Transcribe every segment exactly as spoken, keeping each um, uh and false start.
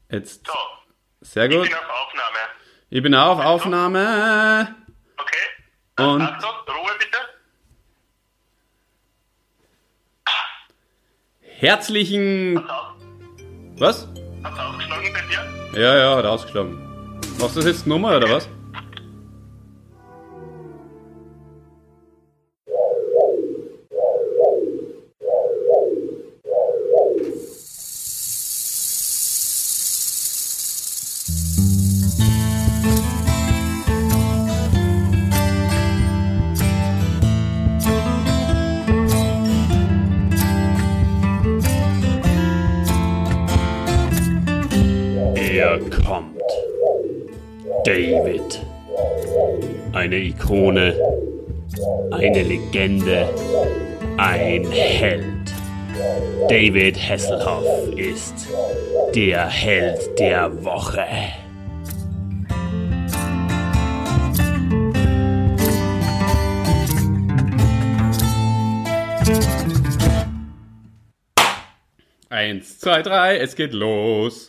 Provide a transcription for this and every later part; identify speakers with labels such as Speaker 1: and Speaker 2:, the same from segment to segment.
Speaker 1: Jetzt.
Speaker 2: So,
Speaker 1: Sehr
Speaker 2: ich
Speaker 1: gut.
Speaker 2: bin auf Aufnahme.
Speaker 1: Ich bin auch auf Aufnahme.
Speaker 2: Okay, dann
Speaker 1: Und-
Speaker 2: Achtung, Ruhe bitte.
Speaker 1: Herzlichen.
Speaker 2: Hat's auf,
Speaker 1: Was?
Speaker 2: hat's aufgeschlagen bei dir?
Speaker 1: Ja, ja, hat ausgeschlagen. Machst du das jetzt Nummer oder was? Er kommt. David. Eine Ikone. Eine Legende. Ein Held. David Hasselhoff ist der Held der Woche. Eins, zwei, drei, es geht los.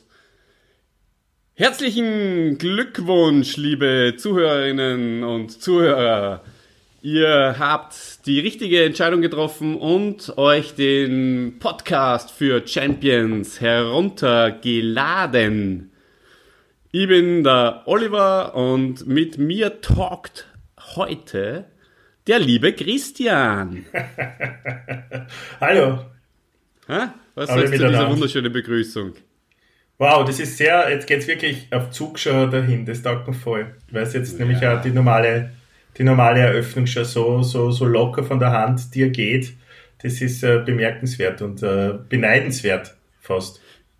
Speaker 1: Herzlichen Glückwunsch, liebe Zuhörerinnen und Zuhörer. Ihr habt die richtige Entscheidung getroffen und euch den Podcast für Champions heruntergeladen. Ich bin der Oliver und mit mir talkt heute der liebe Christian.
Speaker 3: Hallo.
Speaker 1: Ha? Was
Speaker 3: Alle
Speaker 1: sagst du zu dieser
Speaker 3: miteinander.
Speaker 1: wunderschönen Begrüßung?
Speaker 3: Wow, das ist sehr, jetzt geht's wirklich auf Zug schon dahin, das taugt mir voll. Weil es jetzt nämlich auch die normale, die normale Eröffnung schon so, so, so locker von der Hand dir geht. Das ist äh, bemerkenswert und äh, beneidenswert fast.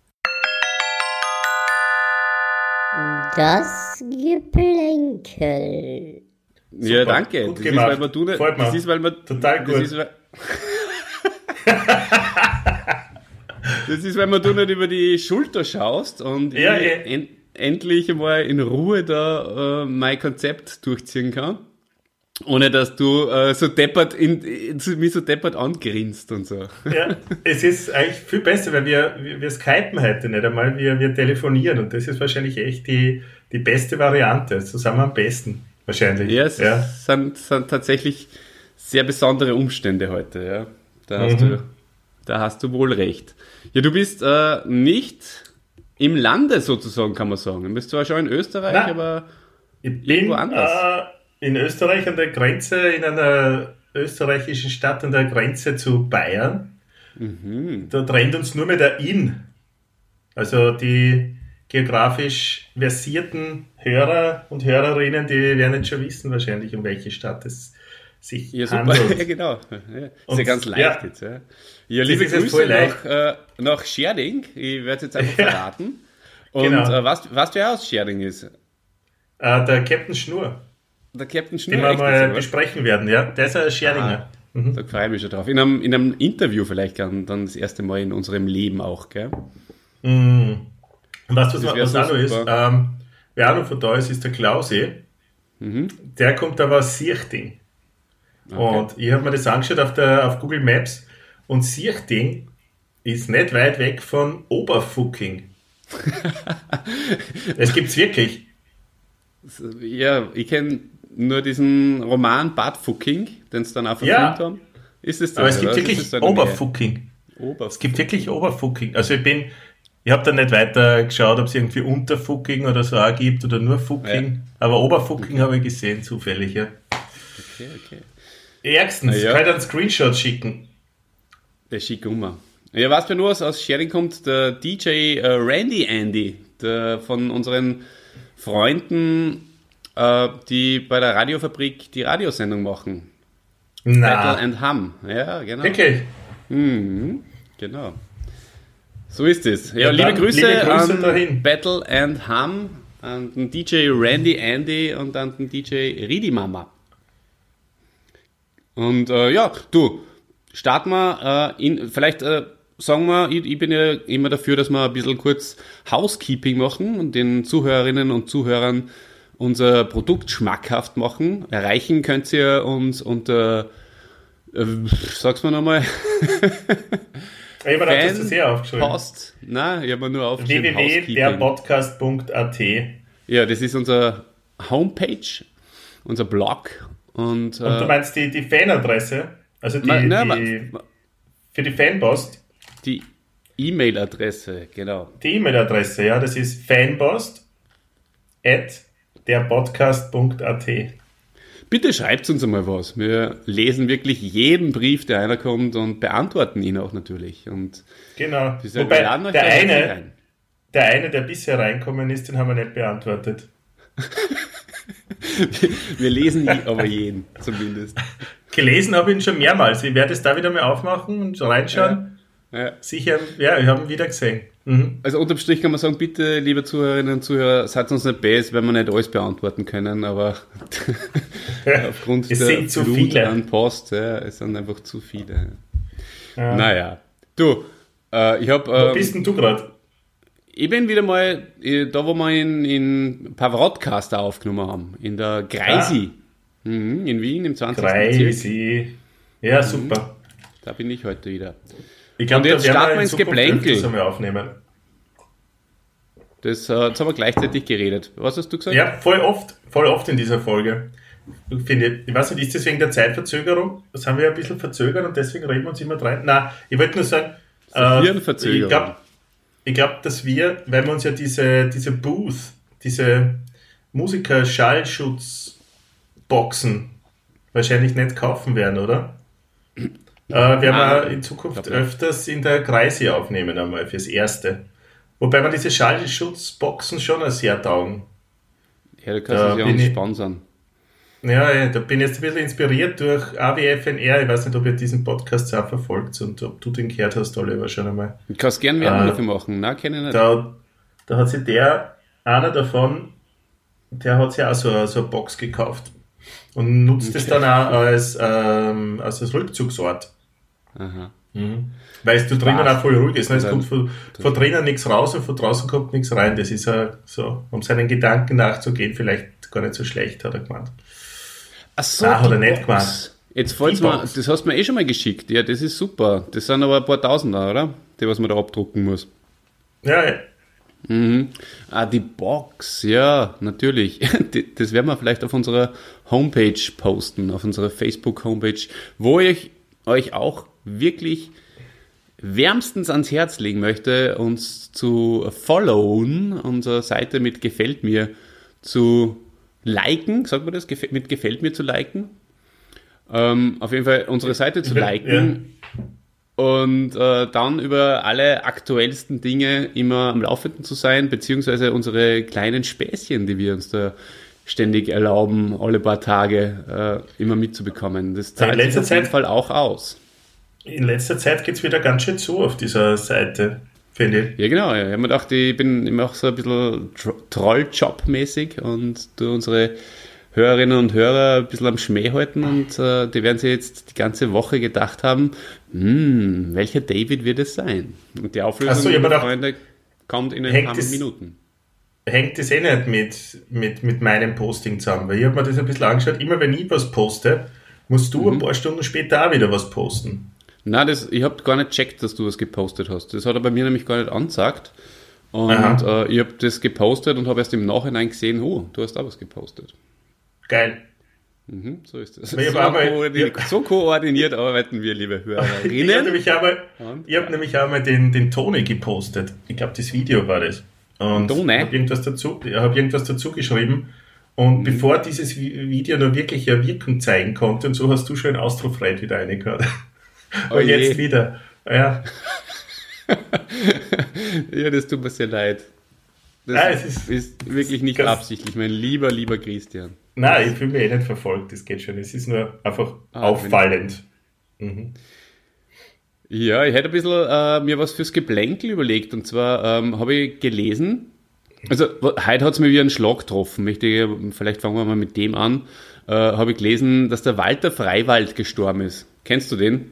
Speaker 4: Das Geplänkel.
Speaker 1: Ja,
Speaker 3: Super,
Speaker 1: danke.
Speaker 3: gut
Speaker 1: Das
Speaker 3: gemacht.
Speaker 1: ist, weil man du nicht,
Speaker 3: Freut mich.
Speaker 1: das ist, weil man,
Speaker 3: Total
Speaker 1: das
Speaker 3: gut.
Speaker 1: Ist, weil, das ist, weil man du nicht über die Schulter schaust und
Speaker 3: Ja,
Speaker 1: ich
Speaker 3: ja.
Speaker 1: en, endlich einmal in Ruhe da äh, mein Konzept durchziehen kann. Ohne dass du äh, so deppert in, in, mich so deppert angrinst und so.
Speaker 3: Ja, es ist eigentlich viel besser, weil wir, wir, wir skypen heute nicht einmal, wir, wir telefonieren und das ist wahrscheinlich echt die, die beste Variante. So sind wir am besten, wahrscheinlich.
Speaker 1: Ja, es
Speaker 3: ja.
Speaker 1: Sind, sind tatsächlich sehr besondere Umstände heute. Ja. Da, hast
Speaker 3: Mhm.
Speaker 1: du, da hast du wohl recht. Ja, du bist äh, nicht im Lande sozusagen, kann man sagen. Du bist zwar schon in Österreich,
Speaker 3: Nein.
Speaker 1: aber
Speaker 3: Ich
Speaker 1: Irgendwo
Speaker 3: bin
Speaker 1: anders.
Speaker 3: äh, in Österreich an der Grenze, in einer österreichischen Stadt an der Grenze zu Bayern.
Speaker 1: mhm.
Speaker 3: Da trennt uns nur mehr der Inn. Also die geografisch versierten Hörer und Hörerinnen, die werden jetzt schon wissen wahrscheinlich, um welche Stadt es sich
Speaker 1: Ja, super. Ja,
Speaker 3: handelt.
Speaker 1: genau. Ja, ist
Speaker 3: Und-
Speaker 1: ja ganz leicht
Speaker 3: ja.
Speaker 1: jetzt. Ja, ja liebe
Speaker 3: ist jetzt
Speaker 1: Grüße
Speaker 3: voll leicht.
Speaker 1: nach, äh, nach Scherding. Ich werde es jetzt einfach
Speaker 3: Ja.
Speaker 1: verraten. Und
Speaker 3: Genau.
Speaker 1: äh, was, was wer aus Scherding ist?
Speaker 3: Äh, der Captain Schnur,
Speaker 1: Der Captain
Speaker 3: den
Speaker 1: Schnur.
Speaker 3: wir
Speaker 1: echt
Speaker 3: mal
Speaker 1: jetzt, oder was?
Speaker 3: besprechen werden, ja. Der ist ein Scherdinger. Mhm.
Speaker 1: Da freue ich mich schon drauf. In einem, in einem Interview vielleicht dann, dann das erste Mal in unserem Leben auch, gell?
Speaker 3: Mhm. Und weißt du,
Speaker 1: Das
Speaker 3: was,
Speaker 1: wär
Speaker 3: was
Speaker 1: so
Speaker 3: auch noch ist?
Speaker 1: super.
Speaker 3: Ähm, wer auch noch von da ist, ist der Klausi.
Speaker 1: Mhm.
Speaker 3: Der kommt aber aus Siechting.
Speaker 1: Okay.
Speaker 3: Und ich habe mir das angeschaut auf, der, auf Google Maps. Und Siechting ist nicht weit weg von Oberfucking. Es gibt's wirklich.
Speaker 1: Ja, ich kenne nur diesen Roman Bad Fucking, den sie dann auch verfilmt
Speaker 3: Ja.
Speaker 1: haben. Ist es das?
Speaker 3: Aber es gibt
Speaker 1: oder?
Speaker 3: wirklich
Speaker 1: Ist es so eine
Speaker 3: Oberfucking.
Speaker 1: Nähe? Oberfucking.
Speaker 3: Es gibt wirklich Oberfucking. Also ich bin, ich habe da nicht weiter geschaut, ob es irgendwie Unterfucking oder so auch gibt oder nur Fucking. Aber Oberfucking habe ich gesehen, zufällig, ja.
Speaker 1: Okay, okay.
Speaker 3: Erstens,
Speaker 1: Na ja.
Speaker 3: kann ich einen Screenshot schicken.
Speaker 1: Der schick um. Ja, was für nur aus, aus Scherding kommt, der D J äh, Randy Andy, der von unseren Freunden, äh, die bei der Radiofabrik die Radiosendung machen. Battle
Speaker 3: Na,
Speaker 1: and Hum. Ja, genau.
Speaker 3: wirklich.
Speaker 1: Mhm, genau. So ist es. Ja,
Speaker 3: Ja,
Speaker 1: liebe,
Speaker 3: dann
Speaker 1: Grüße
Speaker 3: liebe Grüße
Speaker 1: an
Speaker 3: dahin.
Speaker 1: Battle and Hum, an den D J Randy Andy und an den D J Ridi Mama. Und äh, ja, du, starten wir äh, in, vielleicht äh, sagen wir, ich, ich bin ja immer dafür, dass wir ein bisschen kurz Housekeeping machen und den Zuhörerinnen und Zuhörern unser Produkt schmackhaft machen. Erreichen könnt ihr uns unter, äh, sag's mal nochmal,
Speaker 3: Ich habe mir das sehr aufgeschrieben.
Speaker 1: Post. Nein, ich habe mir nur aufgeschrieben.
Speaker 3: w w w punkt der podcast punkt a t.
Speaker 1: Ja, das ist unser Homepage, unser Blog. Und,
Speaker 3: und du
Speaker 1: äh,
Speaker 3: meinst die, die Fanadresse? Also die,
Speaker 1: nein,
Speaker 3: die,
Speaker 1: nein,
Speaker 3: für die Fanpost?
Speaker 1: Die E-Mail-Adresse, genau.
Speaker 3: Die E-Mail-Adresse, ja, das ist fanpost at der podcast punkt a t.
Speaker 1: Bitte schreibt uns einmal was. Wir lesen wirklich jeden Brief, der einer kommt und beantworten ihn auch natürlich. Und
Speaker 3: genau.
Speaker 1: wir
Speaker 3: Wobei
Speaker 1: laden euch
Speaker 3: der
Speaker 1: da
Speaker 3: eine,
Speaker 1: rein.
Speaker 3: der eine, der bisher reinkommen ist, den haben wir nicht beantwortet.
Speaker 1: Wir lesen aber jeden, zumindest.
Speaker 3: Gelesen habe ich ihn schon mehrmals. Ich werde es da wieder mal aufmachen und reinschauen.
Speaker 1: Ja. Ja.
Speaker 3: Sicher, ja, ich habe ihn wieder gesehen. Mhm.
Speaker 1: Also unterm Strich kann man sagen, bitte, liebe Zuhörerinnen und Zuhörer, seid uns nicht böse, wenn wir nicht alles beantworten können, aber aufgrund
Speaker 3: es
Speaker 1: der
Speaker 3: sind zu
Speaker 1: Flut
Speaker 3: viele.
Speaker 1: an Post, ja, es sind einfach zu viele.
Speaker 3: Ja.
Speaker 1: Naja, du, äh, ich habe...
Speaker 3: Wo
Speaker 1: Ähm,
Speaker 3: bist denn du gerade?
Speaker 1: Ich bin wieder mal äh, da, wo wir in, in Pavarottcaster aufgenommen haben, in der Greisi, ah. mhm, in Wien, im zwanzigsten Bezirk.
Speaker 3: Greisi. Ja, super.
Speaker 1: Da bin ich heute wieder.
Speaker 3: Ich glaube,
Speaker 1: Und jetzt
Speaker 3: da werden
Speaker 1: starten
Speaker 3: wir
Speaker 1: wir
Speaker 3: in
Speaker 1: ins
Speaker 3: Zukunft
Speaker 1: Geplänkel.
Speaker 3: öfters einmal aufnehmen.
Speaker 1: Das, äh, jetzt haben wir gleichzeitig geredet. Was hast du gesagt?
Speaker 3: Ja, voll oft, voll oft in dieser Folge. Ich finde, ich weiß nicht, ist das wegen der Zeitverzögerung? Das haben wir ein bisschen verzögert und deswegen reden wir uns immer rein. Nein, ich wollte nur sagen, äh,
Speaker 1: Hirnverzögerung.
Speaker 3: ich glaube, ich glaub, dass wir, weil wir uns ja diese, diese Booth, diese Musiker-Schallschutzboxen wahrscheinlich nicht kaufen werden, oder? Äh, werden
Speaker 1: Ah,
Speaker 3: wir in Zukunft
Speaker 1: glaub, ja.
Speaker 3: öfters in der Greisi aufnehmen einmal fürs Erste. Wobei wir diese Schallschutzboxen schon als sehr taugen.
Speaker 1: Ja, da kannst
Speaker 3: Da
Speaker 1: du ja
Speaker 3: bin
Speaker 1: uns
Speaker 3: ich-
Speaker 1: sponsern.
Speaker 3: Ja, ja, da bin ich jetzt ein bisschen inspiriert durch A W F N R. Ich weiß nicht, ob ihr diesen Podcast auch verfolgt und ob du den gehört hast, Oliver, schon einmal.
Speaker 1: Du kannst gerne Werbung
Speaker 3: Äh,
Speaker 1: dafür machen. Nein, kenne ich nicht.
Speaker 3: Da, da hat sich der, einer davon, der hat sich auch so, so eine Box gekauft und nutzt es dann auch als, ähm, als, als Rückzugsort.
Speaker 1: Aha.
Speaker 3: Mhm. Weil es da drinnen
Speaker 1: Ach,
Speaker 3: auch voll ruhig ist. Ne? Es
Speaker 1: dann-
Speaker 3: kommt von, von drinnen nichts raus und von draußen kommt nichts rein. Das ist ja so, um seinen Gedanken nachzugehen, vielleicht gar nicht so schlecht, hat er gemeint.
Speaker 1: Ach so,
Speaker 3: Ah, hat er
Speaker 1: die
Speaker 3: nicht
Speaker 1: Box.
Speaker 3: gemacht.
Speaker 1: Jetzt fällt's
Speaker 3: Die
Speaker 1: mir,
Speaker 3: Box.
Speaker 1: das hast du mir eh schon mal geschickt. Ja, das ist super. Das sind aber ein paar Tausender, oder? Die, was man da abdrucken muss.
Speaker 3: Ja, ja.
Speaker 1: Mhm. Ah, die Box, ja, natürlich. Die- Das werden wir vielleicht auf unserer Homepage posten, auf unserer Facebook-Homepage, wo ich euch auch wirklich wärmstens ans Herz legen möchte, uns zu followen, unsere Seite mit Gefällt mir zu liken, sagt man das, Gefä- mit Gefällt mir zu liken. Ähm, auf jeden Fall unsere Seite zu
Speaker 3: Ja.
Speaker 1: liken. Und äh, dann über alle aktuellsten Dinge immer am Laufenden zu sein, beziehungsweise unsere kleinen Späßchen, die wir uns da ständig erlauben, alle paar Tage äh, immer mitzubekommen. Das
Speaker 3: In
Speaker 1: zahlt sich
Speaker 3: letzter
Speaker 1: auf jeden
Speaker 3: Zeit-
Speaker 1: Fall auch aus.
Speaker 3: In letzter Zeit geht es wieder ganz schön zu auf dieser Seite, finde ich.
Speaker 1: Ja, genau. Ja. Ich habe mir gedacht, ich bin immer auch so ein bisschen Tro- Trolljob-mäßig und du unsere Hörerinnen und Hörer ein bisschen am Schmäh halten und äh, die werden sich jetzt die ganze Woche gedacht haben, hm, welcher David wird es sein? Und die Auflösung,
Speaker 3: Ach so, ich hab mir gedacht,
Speaker 1: Freunde, kommt in ein
Speaker 3: hängt
Speaker 1: paar
Speaker 3: es-
Speaker 1: Minuten.
Speaker 3: Hängt das eh nicht mit, mit, mit meinem Posting zusammen, weil ich habe mir das ein bisschen angeschaut. Immer wenn ich was poste, musst du
Speaker 1: Mhm.
Speaker 3: ein paar Stunden später auch wieder was posten.
Speaker 1: Na, das, ich habe gar nicht checkt, dass du was gepostet hast. Das hat er bei mir nämlich gar nicht angezeigt. Und
Speaker 3: Aha.
Speaker 1: äh, ich habe das gepostet und habe erst im Nachhinein gesehen, oh, du hast auch was gepostet.
Speaker 3: Geil.
Speaker 1: Mhm, so ist das.
Speaker 3: Ich hab
Speaker 1: So,
Speaker 3: auch mal-
Speaker 1: koordiniert, so koordiniert arbeiten wir, liebe
Speaker 3: Ich habe
Speaker 1: Hörerinnen.
Speaker 3: nämlich auch mal,
Speaker 1: Und?
Speaker 3: ich hab nämlich auch mal den, den Toni gepostet. Ich glaube, das Video war das. Und
Speaker 1: Toni?
Speaker 3: habe irgendwas dazu, ich hab irgendwas dazu geschrieben. Und
Speaker 1: Mhm.
Speaker 3: bevor dieses Vi- Video noch wirklich eine Wirkung zeigen konnte, und so hast du schon einen Ausdruck wieder reingehört.
Speaker 1: Oh
Speaker 3: Und jetzt
Speaker 1: je.
Speaker 3: wieder. Ja.
Speaker 1: Ja, das tut mir sehr leid. Das
Speaker 3: Nein, es
Speaker 1: ist,
Speaker 3: ist-
Speaker 1: wirklich nicht
Speaker 3: ganz-
Speaker 1: absichtlich, mein lieber, lieber Christian.
Speaker 3: Nein, ich fühle mich eh nicht verfolgt, das geht schon. Es ist nur einfach
Speaker 1: Ah,
Speaker 3: auffallend. Mhm.
Speaker 1: Ja, ich hätte ein bisschen äh, mir was fürs Geplänkel überlegt. Und zwar ähm, habe ich gelesen, also wo- heute hat es mir wieder einen Schlag getroffen. Möchte ich, vielleicht fangen wir mal mit dem an. Äh, habe ich gelesen, dass der Walter Freiwald gestorben ist. Kennst du den?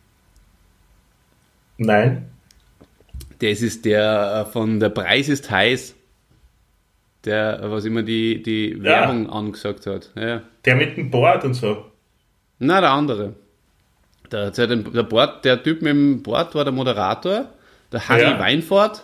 Speaker 3: Nein.
Speaker 1: Das ist der äh, von Der Preis ist heiß. Der, äh, was immer die, die Werbung angesagt hat. Ja.
Speaker 3: Der mit dem Board und so.
Speaker 1: Na, der andere. Da hat's ja den, der, Bord, der Typ mit dem Board war der Moderator, der Harry
Speaker 3: Ja.
Speaker 1: Weinfurt,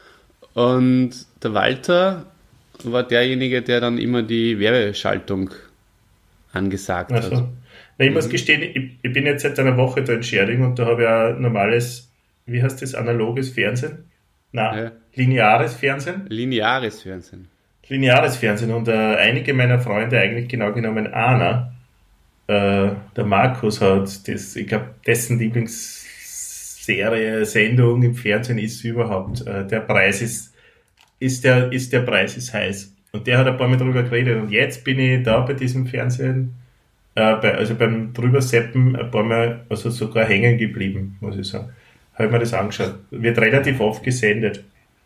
Speaker 1: und der Walter war derjenige, der dann immer die Werbeschaltung angesagt hat.
Speaker 3: Also, na, ich muss gestehen, ich, ich bin jetzt seit einer Woche da in Schering und da habe ich ein normales, wie heißt das, analoges Fernsehen? Nein,
Speaker 1: Ja.
Speaker 3: lineares Fernsehen.
Speaker 1: Lineares Fernsehen.
Speaker 3: Lineares Fernsehen und äh, einige meiner Freunde, eigentlich genau genommen einer, äh, der Markus hat das, ich glaube, dessen Lieblingsserie, Sendung im Fernsehen ist überhaupt, äh, der Preis ist, ist der, ist der Preis ist heiß. Und der hat ein paar Mal drüber geredet und jetzt bin ich da bei diesem Fernsehen, äh, bei, also beim drüber Seppen ein paar Mal, also sogar hängen geblieben, muss ich sagen. Habe ich mir das angeschaut. Wird relativ oft gesendet.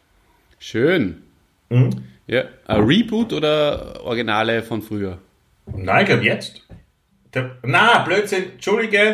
Speaker 1: Schön.
Speaker 3: Hm?
Speaker 1: Ja. Ein Reboot oder Originale von früher?
Speaker 3: Nein, ich glaube jetzt. Der, na, Blödsinn, Entschuldige.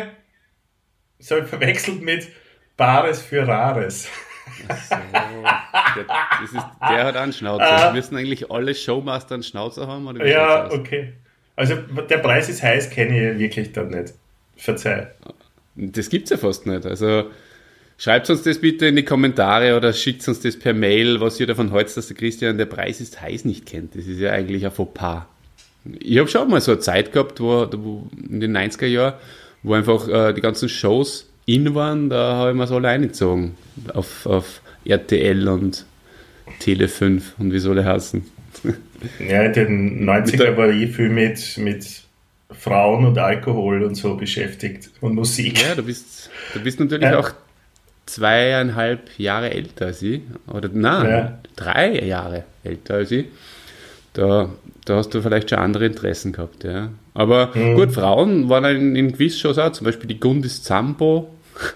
Speaker 3: Das habe ich verwechselt mit Bares für Rares.
Speaker 1: So, der, das ist, der hat einen Schnauzer. Müssen eigentlich alle Showmaster einen Schnauzer haben? Oder wie
Speaker 3: Ja,
Speaker 1: schaut's aus?
Speaker 3: okay. Also der Preis ist heiß, kenne ich wirklich dann nicht. Verzeih.
Speaker 1: Das gibt's ja fast nicht. Also schreibt uns das bitte in die Kommentare oder schickt uns das per Mail, was ihr davon haltet, dass der Christian der Preis ist heiß nicht kennt. Das ist ja eigentlich ein Fauxpas. Ich habe schon mal so eine Zeit gehabt, wo, wo in den neunziger Jahren, wo einfach äh, die ganzen Shows in waren, da habe ich mir so alle eingezogen. Auf, auf R T L und Tele fünf und wie soll er heißen.
Speaker 3: Ja, in den neunziger war ich viel mit, mit Frauen und Alkohol und so beschäftigt und Musik.
Speaker 1: Ja, du bist, du bist natürlich
Speaker 3: Ja.
Speaker 1: auch zweieinhalb Jahre älter als ich. Oder nein,
Speaker 3: Ja.
Speaker 1: drei Jahre älter als ich. Da, da hast du vielleicht schon andere Interessen gehabt, ja. Aber
Speaker 3: Mhm.
Speaker 1: gut, Frauen waren in, in Quizshows auch, zum Beispiel die Gundis Zambo.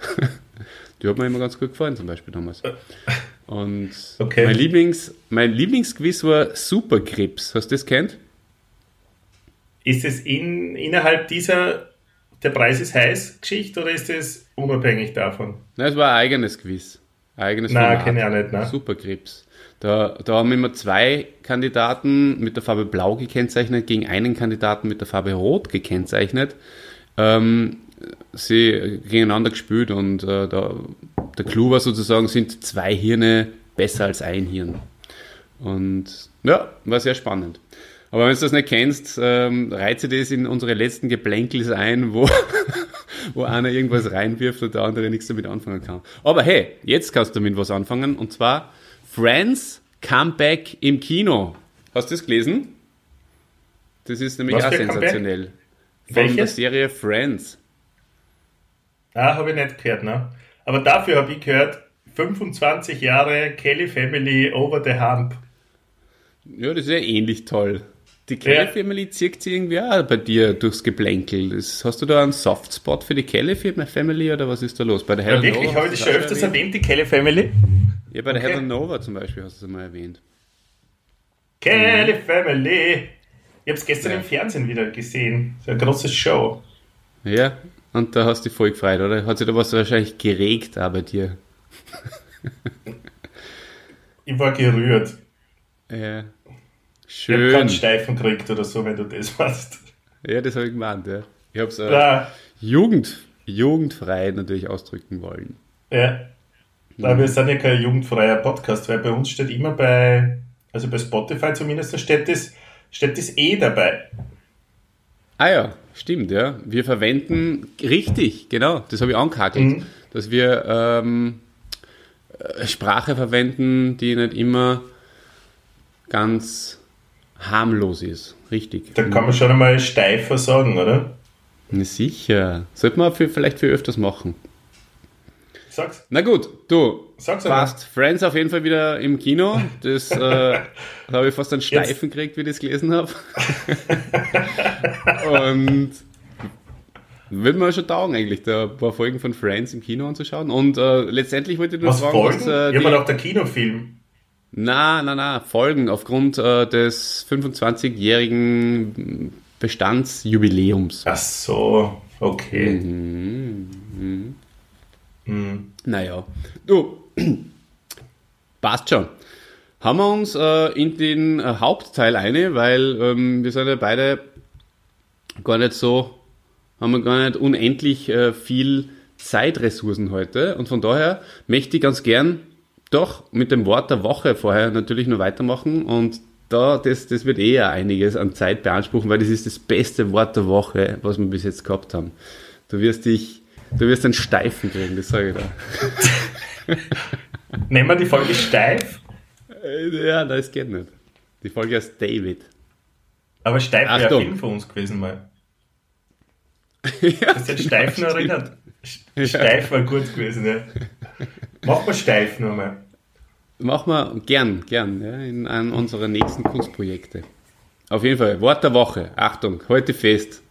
Speaker 1: Die hat mir immer ganz gut gefallen, zum Beispiel damals. Und
Speaker 3: Okay.
Speaker 1: mein, Lieblings, mein Lieblingsquiz war Superkrebs. Hast du das kennt?
Speaker 3: Ist es in, innerhalb dieser der Preis ist heiß Geschichte oder ist es unabhängig davon?
Speaker 1: Nein, es war ein eigenes Quiz. Ein eigenes
Speaker 3: Nein,
Speaker 1: Format.
Speaker 3: kenne ich auch nicht, ne?
Speaker 1: Superkrebs. Da, da haben immer zwei Kandidaten mit der Farbe Blau gekennzeichnet, gegen einen Kandidaten mit der Farbe Rot gekennzeichnet. Ähm, sie gegeneinander gespielt und äh, da, der Clou war sozusagen, sind zwei Hirne besser als ein Hirn. Und ja, war sehr spannend. Aber wenn du das nicht kennst, ähm, reize das in unsere letzten Geblänkels ein, wo, wo einer irgendwas reinwirft und der andere nichts damit anfangen kann. Aber hey, jetzt kannst du damit was anfangen, und zwar Friends Comeback im Kino. Hast du das gelesen? Das ist nämlich
Speaker 3: Was
Speaker 1: auch
Speaker 3: für ein
Speaker 1: sensationell. Von
Speaker 3: Welches?
Speaker 1: der Serie Friends.
Speaker 3: Ah, habe ich nicht gehört, ne? Aber dafür habe ich gehört, fünfundzwanzig Jahre Kelly Family over the hump.
Speaker 1: Ja, das ist ja ähnlich toll. Die Kelly
Speaker 3: Ja.
Speaker 1: Family zirkt sich irgendwie auch bei dir durchs Geplänkel. Das, hast du da einen Softspot für die Kelly Family oder was ist da los? Bei der
Speaker 3: Ja,
Speaker 1: Heather
Speaker 3: wirklich,
Speaker 1: Nova
Speaker 3: habe ich
Speaker 1: hast
Speaker 3: das
Speaker 1: du
Speaker 3: schon
Speaker 1: das
Speaker 3: öfters
Speaker 1: erwähnt?
Speaker 3: erwähnt, die Kelly Family?
Speaker 1: Ja, bei der
Speaker 3: Okay.
Speaker 1: Heather Nova zum Beispiel hast du es mal erwähnt.
Speaker 3: Kelly Family. Ich habe es gestern
Speaker 1: Ja.
Speaker 3: im Fernsehen wieder gesehen. So eine große Show.
Speaker 1: Ja, und da hast du dich voll gefreut, oder? Hat sich da was wahrscheinlich geregt auch bei dir?
Speaker 3: Ich war gerührt.
Speaker 1: Ja.
Speaker 3: Ich habe
Speaker 1: Schön.
Speaker 3: keinen Steifen gekriegt oder so, wenn du das machst.
Speaker 1: Ja, das habe ich gemeint, ja. Ich habe es äh,
Speaker 3: Ja,
Speaker 1: Jugend, jugendfrei natürlich ausdrücken wollen.
Speaker 3: ja. Aber wir sind ja kein jugendfreier Podcast, weil bei uns steht immer bei, also bei Spotify zumindest, da steht das, steht das eh dabei.
Speaker 1: Ah ja, stimmt, ja. Wir verwenden, richtig, genau, das habe ich angehakelt,
Speaker 3: Mhm.
Speaker 1: dass wir ähm, äh, Sprache verwenden, die nicht immer ganz harmlos ist. Richtig.
Speaker 3: Da kann man schon einmal steifer sagen, oder?
Speaker 1: Na sicher. Sollte man für, vielleicht für öfters machen.
Speaker 3: Sag's.
Speaker 1: Na gut, du,
Speaker 3: Sag's einmal.
Speaker 1: passt. Friends auf jeden Fall wieder im Kino. Das äh, da habe ich fast einen Steifen gekriegt, wie ich das gelesen habe. Und würde mir schon taugen eigentlich, da ein paar Folgen von Friends im Kino anzuschauen. Und äh, letztendlich wollte ich nur
Speaker 3: Was
Speaker 1: fragen,
Speaker 3: Folgen?
Speaker 1: was äh,
Speaker 3: Ich habe
Speaker 1: die...
Speaker 3: mir doch der Kinofilm.
Speaker 1: Na, na, na, Folgen aufgrund äh, des fünfundzwanzigjährigen Bestandsjubiläums.
Speaker 3: Ach so, okay.
Speaker 1: Mhm. Mhm.
Speaker 3: Mhm.
Speaker 1: Naja, du, passt schon. Haben wir uns äh, in den äh, Hauptteil eine, weil ähm, wir sind ja beide gar nicht so haben wir gar nicht unendlich äh, viel Zeitressourcen heute. Und von daher möchte ich ganz gern doch mit dem Wort der Woche vorher natürlich noch weitermachen. Und da, das, das wird eher einiges an Zeit beanspruchen, weil das ist das beste Wort der Woche, was wir bis jetzt gehabt haben. Du wirst dich, du wirst einen Steifen kriegen, das sage ich da.
Speaker 3: Nehmen wir die Folge steif?
Speaker 1: Ja, das geht nicht. Die Folge heißt David.
Speaker 3: Aber steif wäre
Speaker 1: Achtung.
Speaker 3: ein Film für uns gewesen mal.
Speaker 1: Ja,
Speaker 3: Hast du den Steif noch erinnert? Steif war gut gewesen, ja. Mach mal steif nochmal.
Speaker 1: Machen wir gern, gern, ja, in einem unserer nächsten Kunstprojekte. Auf jeden Fall, Wort der Woche. Achtung, heute fest.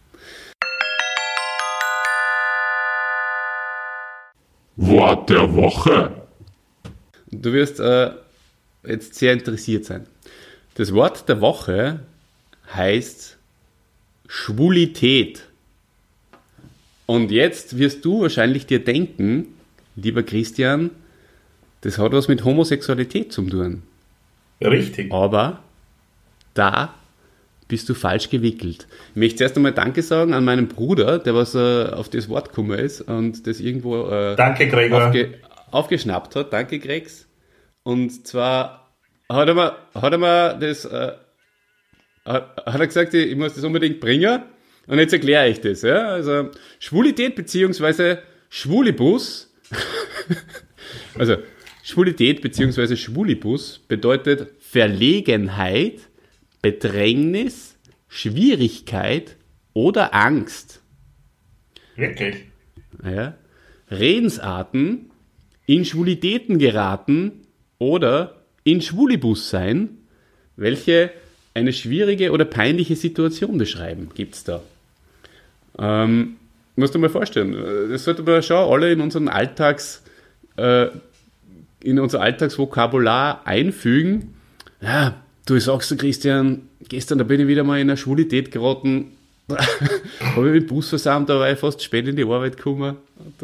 Speaker 4: Wort der Woche.
Speaker 1: Du wirst äh, jetzt sehr interessiert sein. Das Wort der Woche heißt Schwulität. Und jetzt wirst du wahrscheinlich dir denken, lieber Christian, das hat was mit Homosexualität zu tun.
Speaker 3: Richtig.
Speaker 1: Aber da bist du falsch gewickelt. Ich möchte zuerst einmal Danke sagen an meinen Bruder, der was äh, auf das Wort gekommen ist und das irgendwo äh,
Speaker 3: Danke, Gregor.
Speaker 1: aufge, aufgeschnappt hat. Danke, Gregs. Und zwar hat er mir, hat er mir das, äh, hat, hat er gesagt, ich muss das unbedingt bringen. Und jetzt erkläre ich das. Ja? Also Schwulität bzw. Schwulibus, also Schwulität bzw. Schwulibus bedeutet Verlegenheit, Bedrängnis, Schwierigkeit oder Angst.
Speaker 3: Wirklich?
Speaker 1: Ja? Redensarten, in Schwulitäten geraten oder in Schwulibus sein, welche eine schwierige oder peinliche Situation beschreiben, gibt es da. Ähm, musst du mal vorstellen, das sollte man schon alle in unseren Alltags, äh, in unser Alltagsvokabular einfügen. Ja, du sagst du, Christian, gestern da bin ich wieder mal in eine Schwulität geraten, habe ich mit dem Bus versammelt, da war ich fast spät in die Arbeit gekommen.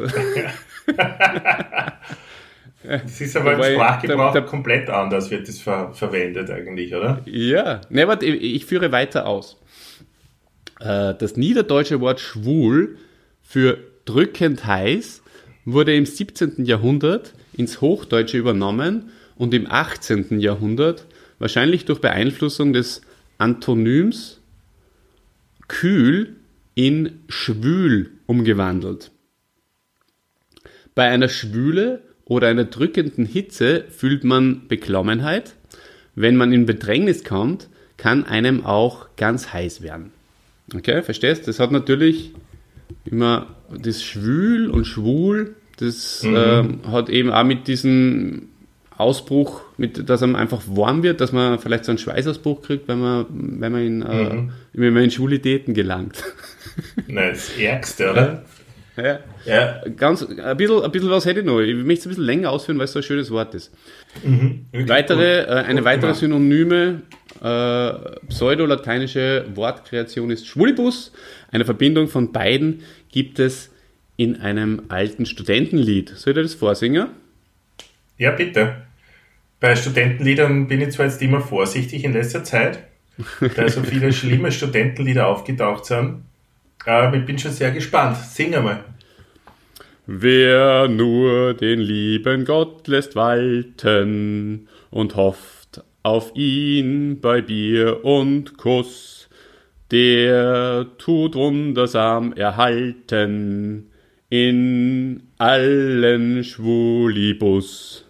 Speaker 3: Das ist aber im
Speaker 1: Wobei,
Speaker 3: Sprachgebrauch
Speaker 1: der, der,
Speaker 3: komplett anders, wird das ver- verwendet eigentlich, oder?
Speaker 1: Ja, ne, warte, ich, ich führe weiter aus. Äh, das niederdeutsche Wort schwul für drückend heiß wurde im siebzehnten Jahrhundert ins Hochdeutsche übernommen und im achtzehnten Jahrhundert wahrscheinlich durch Beeinflussung des Antonyms kühl in schwül umgewandelt. Bei einer Schwüle oder einer drückenden Hitze fühlt man Beklommenheit. Wenn man in Bedrängnis kommt, kann einem auch ganz heiß werden. Okay, verstehst? Das hat natürlich immer das Schwül und Schwul, das mhm. ähm, hat eben auch mit diesem Ausbruch, mit, dass einem einfach warm wird, dass man vielleicht so einen Schweißausbruch kriegt, wenn man, wenn man, in, äh,
Speaker 3: Mhm.
Speaker 1: wenn man in Schwulitäten gelangt.
Speaker 3: Nein, das Ärgste, oder?
Speaker 1: Ja.
Speaker 3: Ja.
Speaker 1: Ganz, ein bisschen, ein bisschen was hätte ich noch. Ich möchte es ein bisschen länger ausführen, weil es so ein schönes Wort ist.
Speaker 3: Mhm. Wirklich
Speaker 1: Weitere,
Speaker 3: gut.
Speaker 1: äh, eine
Speaker 3: Gut
Speaker 1: weitere
Speaker 3: gemacht.
Speaker 1: synonyme äh, pseudolateinische Wortkreation ist Schwulibus. Eine Verbindung von beiden gibt es in einem alten Studentenlied. Soll ich dir das vorsingen?
Speaker 3: Ja, bitte. Bei Studentenliedern bin ich zwar jetzt immer vorsichtig in letzter Zeit, da so viele schlimme Studentenlieder aufgetaucht sind, aber ich bin schon sehr gespannt. Sing einmal.
Speaker 1: Wer nur den lieben Gott lässt walten und hofft auf ihn bei Bier und Kuss, der tut wundersam erhalten in allen Schwulibus.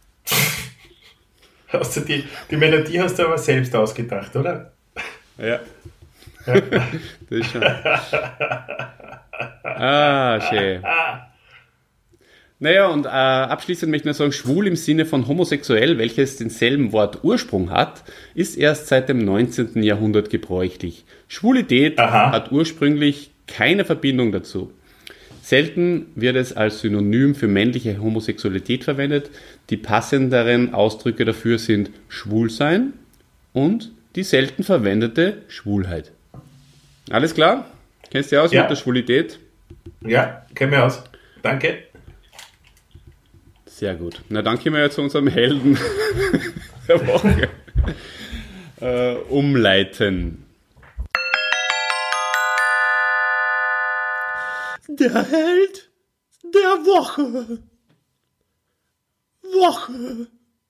Speaker 3: Hast du die, die Melodie hast du aber selbst ausgedacht, oder?
Speaker 1: Ja. Das ist schon. Ah, schön. Naja, und äh, abschließend möchte ich nur sagen, schwul im Sinne von homosexuell, welches denselben Wortursprung hat, ist erst seit dem neunzehnten Jahrhundert gebräuchlich. Schwulität
Speaker 3: Aha.
Speaker 1: hat ursprünglich keine Verbindung dazu. Selten wird es als Synonym für männliche Homosexualität verwendet. Die passenderen Ausdrücke dafür sind Schwulsein und die selten verwendete Schwulheit. Alles klar? Kennst du dich aus
Speaker 3: Ja.
Speaker 1: mit der Schwulität?
Speaker 3: Ja, kenn mich aus. Danke.
Speaker 1: Sehr gut. Na, dann können wir jetzt zu unserem Helden der Woche äh, umleiten. Der Held der Woche. Woche.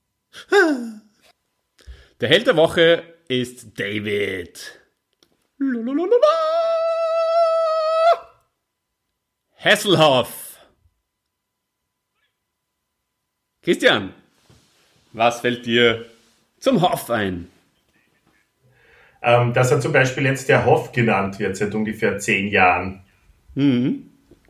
Speaker 1: Der Held der Woche ist David Hasselhoff. Christian, was fällt dir zum Hoff ein?
Speaker 3: Ähm, dass er zum Beispiel jetzt der Hoff genannt wird seit ungefähr zehn Jahren.
Speaker 1: Mhm.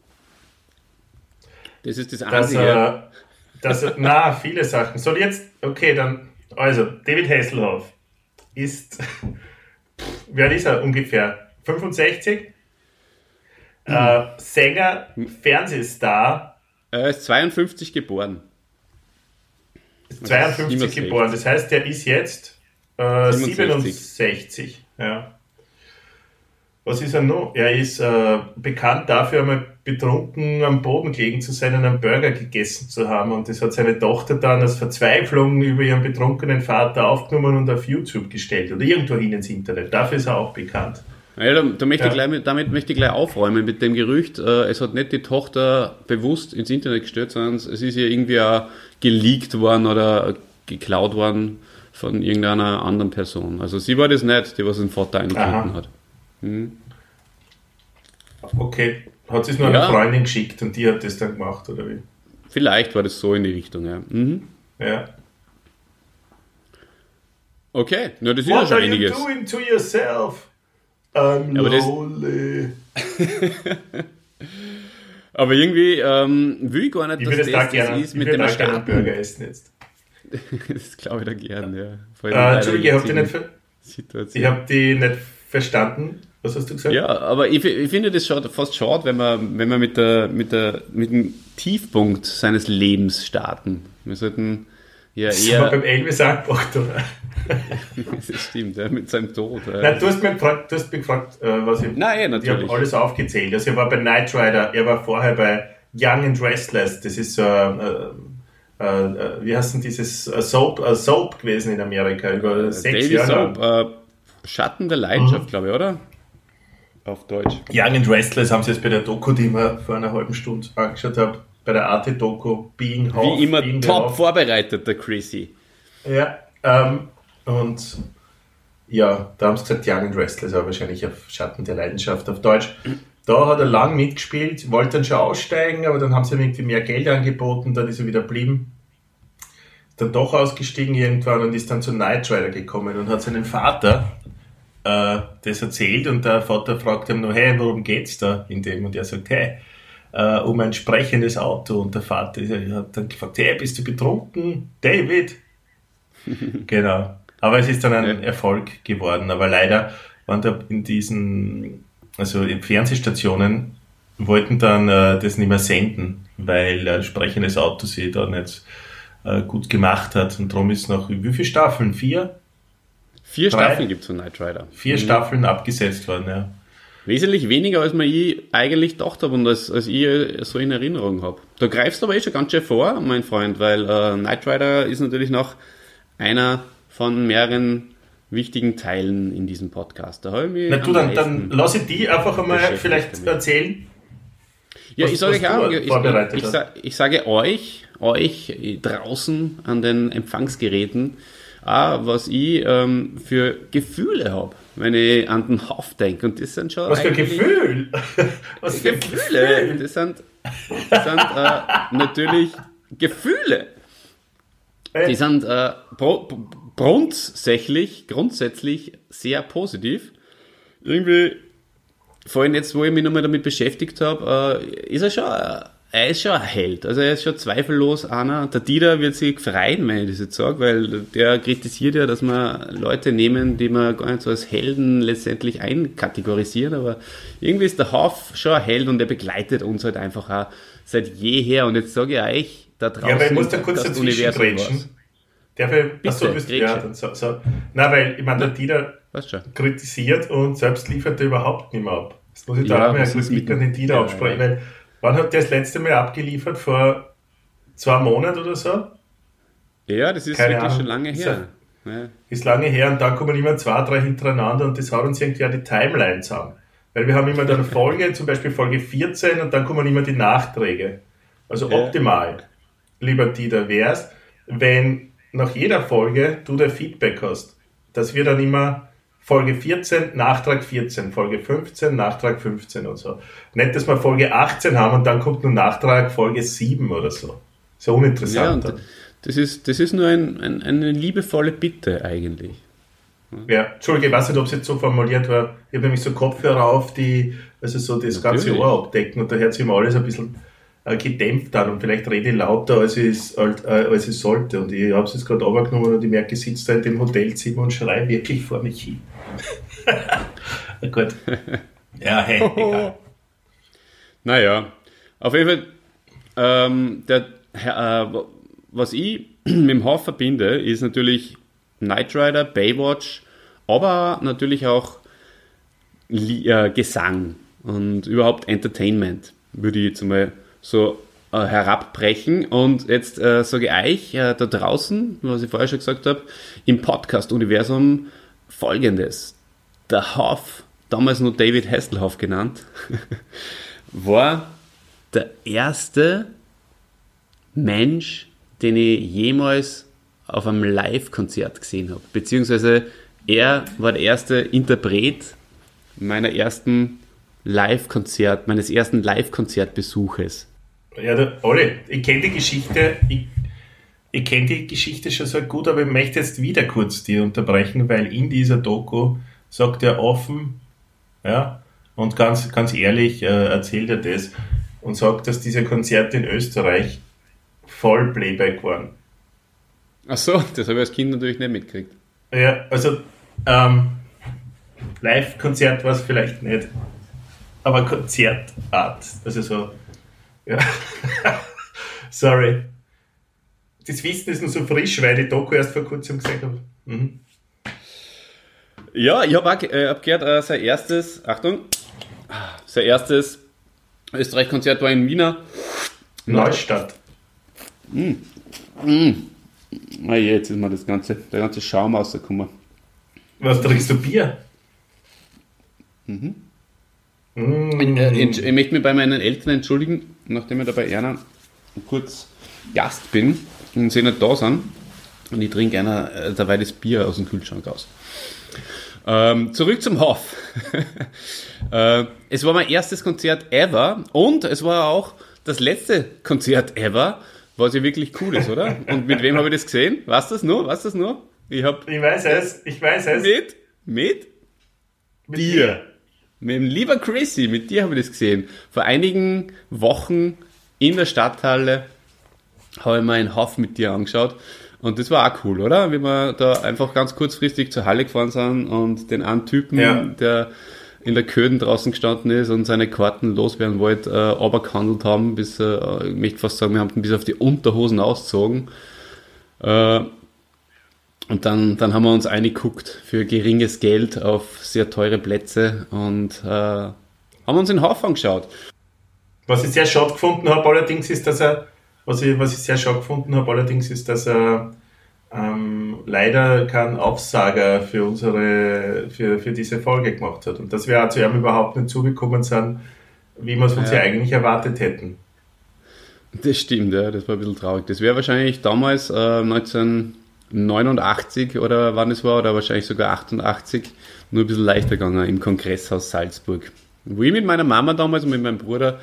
Speaker 1: Das ist das
Speaker 3: Dass
Speaker 1: Einzige.
Speaker 3: er, dass er, na, viele Sachen. Soll jetzt, okay, dann, also, David Hasselhoff ist, wer ist er ungefähr? fünfundsechzig? Mhm. Äh, Sänger, Fernsehstar.
Speaker 1: Er ist zweiundfünfzig geboren.
Speaker 3: Ist zweiundfünfzig
Speaker 1: siebenundsechzig.
Speaker 3: geboren, das heißt, der ist jetzt äh,
Speaker 1: siebenundsechzig.
Speaker 3: siebenundsechzig. Ja. Was ist er noch? Er ist äh, bekannt dafür, einmal betrunken am Boden gelegen zu sein und einen Burger gegessen zu haben. Und das hat seine Tochter dann als Verzweiflung über ihren betrunkenen Vater aufgenommen und auf YouTube gestellt oder irgendwo hin ins Internet. Dafür ist er auch bekannt.
Speaker 1: Ja, da, da möchte
Speaker 3: Ja.
Speaker 1: ich gleich, mit- damit möchte ich gleich aufräumen mit dem Gerücht, äh, es hat nicht die Tochter bewusst ins Internet gestellt, sondern es ist ja irgendwie auch geleakt worden oder geklaut worden von irgendeiner anderen Person. Also sie war das nicht, die was den Vater eingebunden
Speaker 3: Aha.
Speaker 1: hat.
Speaker 3: Okay, hat sie es nur
Speaker 1: Ja.
Speaker 3: einer Freundin geschickt und die hat das dann gemacht, oder wie?
Speaker 1: Vielleicht war das so in die Richtung, ja. Mhm.
Speaker 3: Ja.
Speaker 1: Okay, na, das ist ja
Speaker 3: What
Speaker 1: schon
Speaker 3: are
Speaker 1: einiges.
Speaker 3: you doing to yourself? I'm
Speaker 1: Aber das-
Speaker 3: lonely.
Speaker 1: Aber irgendwie ähm, will ich gar nicht,
Speaker 3: Ich
Speaker 1: dass
Speaker 3: würde
Speaker 1: das
Speaker 3: da
Speaker 1: das
Speaker 3: gerne,
Speaker 1: ist,
Speaker 3: ich
Speaker 1: mit
Speaker 3: würde
Speaker 1: dem
Speaker 3: da gerne einen Burger
Speaker 1: Starten.
Speaker 3: essen jetzt.
Speaker 1: Das glaube ich da gern, ja. Vor allem
Speaker 3: Äh,
Speaker 1: bei der
Speaker 3: Entschuldige, ich habe die,
Speaker 1: jetzigen
Speaker 3: nicht ver-
Speaker 1: Situation.
Speaker 3: ich hab die nicht verstanden. Was hast du gesagt?
Speaker 1: Ja, aber ich, ich finde das schaut fast schade, wenn wir, wenn wir mit, der, mit, der, mit dem Tiefpunkt seines Lebens starten. Wir sollten ja
Speaker 3: Das war beim
Speaker 1: eher.
Speaker 3: Elvis angebracht, oder?
Speaker 1: Das stimmt, ja, mit seinem Tod. Ja.
Speaker 3: Nein, du hast mich gefragt, du hast mich gefragt äh, was ich.
Speaker 1: Nein, ja,
Speaker 3: Ich
Speaker 1: natürlich.
Speaker 3: habe alles aufgezählt. Also, er war bei Knight Rider, er war vorher bei Young and Restless. Das ist so, äh, äh, äh, wie heißt denn dieses äh, Soap, äh, Soap gewesen in Amerika über sechs
Speaker 1: Daily
Speaker 3: Jahre.
Speaker 1: Soap, äh, Schatten der Leidenschaft,
Speaker 3: Mhm.
Speaker 1: glaube ich, oder? Auf Deutsch.
Speaker 3: Young and Restless haben sie jetzt bei der Doku, die ich mir vor einer halben Stunde angeschaut habe, bei der Arte-Doku, Being Hoff.
Speaker 1: Wie immer
Speaker 3: Being the
Speaker 1: top
Speaker 3: Hoff.
Speaker 1: vorbereitet, der Chrissy.
Speaker 3: Ja, ähm, und ja, da haben sie gesagt, Young and Restless, aber wahrscheinlich auf Schatten der Leidenschaft auf Deutsch. Da hat er lang mitgespielt, wollte dann schon aussteigen, aber dann haben sie ihm irgendwie mehr Geld angeboten, dann ist er wieder geblieben. Dann doch ausgestiegen irgendwann und ist dann zu Knight Rider gekommen und hat seinen Vater äh, das erzählt und der Vater fragt ihm nur, hey, worum geht's da in dem? Und er sagt, hey, äh, um ein sprechendes Auto. Und der Vater äh, hat dann gefragt, hey, bist du betrunken? David? Genau. Aber es ist dann ein
Speaker 1: Ja.
Speaker 3: Erfolg geworden. Aber leider waren da in diesen, also in Fernsehstationen, wollten dann äh, das nicht mehr senden, weil äh, sprechendes Auto sie da nicht äh, gut gemacht hat. Und darum ist noch, wie viele Staffeln? Vier?
Speaker 1: Vier
Speaker 3: Drei?
Speaker 1: Staffeln gibt es von Knight Rider.
Speaker 3: Vier Staffeln abgesetzt worden, ja.
Speaker 1: Wesentlich weniger, als man ich eigentlich gedacht habe und als, als ich so in Erinnerung habe. Da greifst du aber eh schon ganz schön vor, mein Freund, weil äh, Knight Rider ist natürlich noch einer von mehreren wichtigen Teilen in diesem Podcast. Da habe ich mich
Speaker 3: Na du,
Speaker 1: am
Speaker 3: dann,
Speaker 1: meisten-
Speaker 3: dann lass ich die einfach einmal
Speaker 1: beschäftigt
Speaker 3: vielleicht
Speaker 1: damit.
Speaker 3: erzählen.
Speaker 1: Ja,
Speaker 3: was-
Speaker 1: ich sage
Speaker 3: was
Speaker 1: euch auch,
Speaker 3: du
Speaker 1: ich,
Speaker 3: vorbereitet
Speaker 1: ich, ich,
Speaker 3: hast.
Speaker 1: sa- ich sage euch, euch draußen an den Empfangsgeräten, auch, was ich ähm, für Gefühle habe, wenn ich an den Hoff denke. Und das sind schon
Speaker 3: Was für ein
Speaker 1: eigentlich-
Speaker 3: Gefühl! Was für ein
Speaker 1: Gefühle.
Speaker 3: Gefühl!
Speaker 1: Das sind, das sind äh, natürlich Gefühle. Die sind äh, pro, pro- grundsätzlich, grundsätzlich sehr positiv. Irgendwie, vor allem jetzt, wo ich mich nochmal damit beschäftigt habe, äh, ist er schon, äh, er ist schon ein Held. Also er ist schon zweifellos einer. Der Dieter wird sich freuen, wenn ich das jetzt sage, weil der kritisiert ja, dass man Leute nehmen, die man gar nicht so als Helden letztendlich einkategorisieren, aber irgendwie ist der Hoff schon ein Held und der begleitet uns halt einfach auch seit jeher. Und jetzt sage ich euch, da draußen
Speaker 3: Ja, aber ich muss da kurz
Speaker 1: das
Speaker 3: dazwischen
Speaker 1: Universum
Speaker 3: grätschen.
Speaker 1: was.
Speaker 3: Darf ich, achso,
Speaker 1: Bitte,
Speaker 3: bist,
Speaker 1: grätsche.
Speaker 3: ja, dann so, so. Nein, weil ich meine, der Dieter
Speaker 1: Weißt schon.
Speaker 3: kritisiert und selbst liefert er überhaupt nicht mehr ab. Das muss ich
Speaker 1: Ja,
Speaker 3: da auch mal
Speaker 1: was ist
Speaker 3: Kritik
Speaker 1: mit-
Speaker 3: an den Dieter
Speaker 1: Ja,
Speaker 3: absprechen,
Speaker 1: ja.
Speaker 3: weil wann hat der das letzte Mal abgeliefert? Vor zwei Monaten oder so?
Speaker 1: Ja, das ist
Speaker 3: Keine
Speaker 1: wirklich
Speaker 3: Ahnung.
Speaker 1: schon lange
Speaker 3: Ist
Speaker 1: her. Ja.
Speaker 3: Ist lange her und dann kommen immer zwei, drei hintereinander und das haut uns irgendwie auch die Timeline zusammen. Weil wir haben immer dann Folge, zum Beispiel Folge vierzehn und dann kommen immer die Nachträge. Also
Speaker 1: Ja.
Speaker 3: optimal, lieber Dieter, wär's, wenn nach jeder Folge du der Feedback hast. Dass wir dann immer Folge vierzehn, Nachtrag vierzehn, Folge fünfzehn, Nachtrag fünfzehn und so. Nicht, dass wir Folge achtzehn haben und dann kommt nur Nachtrag Folge sieben oder so. So
Speaker 1: Ja,
Speaker 3: uninteressant.
Speaker 1: und das ist, das ist nur ein, ein, eine liebevolle Bitte eigentlich.
Speaker 3: Ja, Entschuldige, ich weiß nicht, ob es jetzt so formuliert war. Ich habe nämlich so Kopfhörer auf, die also so das ganze
Speaker 1: Natürlich.
Speaker 3: Ohr abdecken und da hört sich immer alles ein bisschen äh, gedämpft an und vielleicht rede ich lauter, als ich, als, äh, als ich sollte. Und ich habe es jetzt gerade runtergenommen und ich merke, ich sitze da in dem Hotelzimmer und schreie wirklich vor mich hin. Na gut. Ja, hey, egal.
Speaker 1: Naja, auf jeden Fall, ähm, der, äh, was ich mit dem Hoff verbinde, ist natürlich Knight Rider, Baywatch, aber natürlich auch Li äh, Gesang und überhaupt Entertainment, würde ich jetzt mal so äh, herabbrechen. Und jetzt äh, sage ich euch äh, da draußen, was ich vorher schon gesagt habe, im Podcast-Universum folgendes. Der Hoff, damals nur David Hasselhoff genannt, war der erste Mensch, den ich jemals auf einem Live-Konzert gesehen habe. Beziehungsweise er war der erste Interpret meiner ersten Live-Konzert, meines ersten Live-Konzertbesuches.
Speaker 3: Ja, der, Olli, ich kenne die Geschichte, ich, ich kenne die Geschichte schon so gut, aber ich möchte jetzt wieder kurz die unterbrechen, weil in dieser Doku sagt er offen, ja, und ganz, ganz ehrlich äh, erzählt er das und sagt, dass diese Konzerte in Österreich voll Playback waren.
Speaker 1: Ach so, das habe ich als Kind natürlich nicht mitgekriegt.
Speaker 3: Ja, also ähm, Live-Konzert war es vielleicht nicht, aber Konzertart, also so, ja, sorry. Das Wissen ist nur so frisch, weil ich die Doku erst vor kurzem gesehen habe. Mhm.
Speaker 1: Ja, ich habe auch äh, hab gehört, äh, sein erstes, Achtung, sein erstes Österreich-Konzert war in Wiener
Speaker 3: Neustadt.
Speaker 1: Ah, jetzt ist mir das ganze, der ganze Schaum rausgekommen.
Speaker 3: Was trinkst du, Bier?
Speaker 1: Ich,
Speaker 3: Mm.
Speaker 1: äh, entsch- ich möchte mich bei meinen Eltern entschuldigen, nachdem ich da bei Erna kurz Gast bin und sie nicht da sind. Und ich trinke einer äh, dabei das Bier aus dem Kühlschrank aus. Ähm, zurück zum Hoff. äh, es war mein erstes Konzert ever und es war auch das letzte Konzert ever, was ja wirklich cool ist, oder? Und mit wem habe ich das gesehen? Weißt du das nur? Weißt du das nur? Ich habe
Speaker 3: Ich weiß es, ich weiß es.
Speaker 1: mit, mit
Speaker 3: Mit
Speaker 1: dir. Mit dem lieber Chrissy, mit dir habe ich das gesehen. Vor einigen Wochen in der Stadthalle habe ich mir einen Hoff mit dir angeschaut. Und das war auch cool, oder? Wie wir da einfach ganz kurzfristig zur Halle gefahren sind und den einen Typen,
Speaker 3: Ja.
Speaker 1: der in der Köden draußen gestanden ist und seine Karten loswerden wollte, äh, runtergehandelt haben, bis, äh, ich möchte fast sagen, wir haben ihn bis auf die Unterhosen ausgezogen. Äh, Und dann, dann haben wir uns eingeguckt für geringes Geld auf sehr teure Plätze und äh, haben uns den Hof angeschaut.
Speaker 3: Was ich sehr schade gefunden habe, allerdings ist, dass er, was ich, was ich sehr schade gefunden habe, allerdings ist, dass er ähm, leider keinen Aufsager für unsere, für, für diese Folge gemacht hat. Und dass wir auch zu ihm überhaupt nicht zugekommen sind, wie wir es uns
Speaker 1: Ja.
Speaker 3: ja eigentlich erwartet hätten.
Speaker 1: Das stimmt, ja, das war ein bisschen traurig. Das wäre wahrscheinlich damals äh, neunzehnhundertneunundachtzig oder wann es war, oder wahrscheinlich sogar achtundachtzig, nur ein bisschen leichter gegangen im Kongresshaus Salzburg. Wo ich mit meiner Mama damals und mit meinem Bruder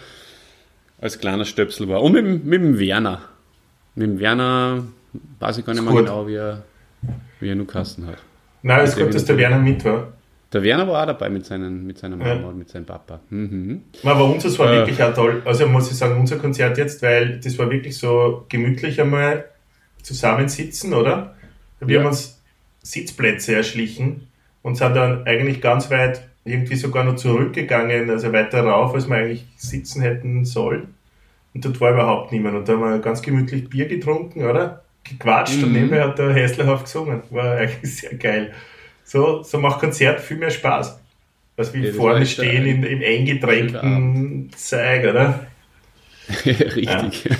Speaker 1: als kleiner Stöpsel war. Und mit, dem- mit dem Werner. Mit dem Werner weiß ich gar nicht mehr
Speaker 3: Gut.
Speaker 1: genau, wie er, wie er nur Kasten hat.
Speaker 3: Nein, es ist
Speaker 1: Der
Speaker 3: gut, dass der Werner mit war.
Speaker 1: Der Werner war auch dabei mit, seinen, mit seiner Mama
Speaker 3: Ja.
Speaker 1: und mit seinem Papa. Mhm.
Speaker 3: Aber unseres war
Speaker 1: Äh.
Speaker 3: wirklich auch toll. Also muss ich sagen, unser Konzert jetzt, weil das war wirklich so gemütlich einmal zusammensitzen, oder? Wir
Speaker 1: Ja.
Speaker 3: haben uns Sitzplätze erschlichen und sind dann eigentlich ganz weit irgendwie sogar noch zurückgegangen, also weiter rauf, als wir eigentlich sitzen hätten sollen. Und dort war überhaupt niemand. Und da haben wir ganz gemütlich Bier getrunken, oder? Gequatscht und
Speaker 1: Mhm.
Speaker 3: nebenbei hat der Häslerhoff gesungen. War eigentlich sehr geil. So, so macht Konzert viel mehr Spaß. Als wie
Speaker 1: Ja, das war
Speaker 3: vorne
Speaker 1: echt
Speaker 3: stehen
Speaker 1: ein
Speaker 3: in, im eingetränkten Zeug, oder?
Speaker 1: Richtig.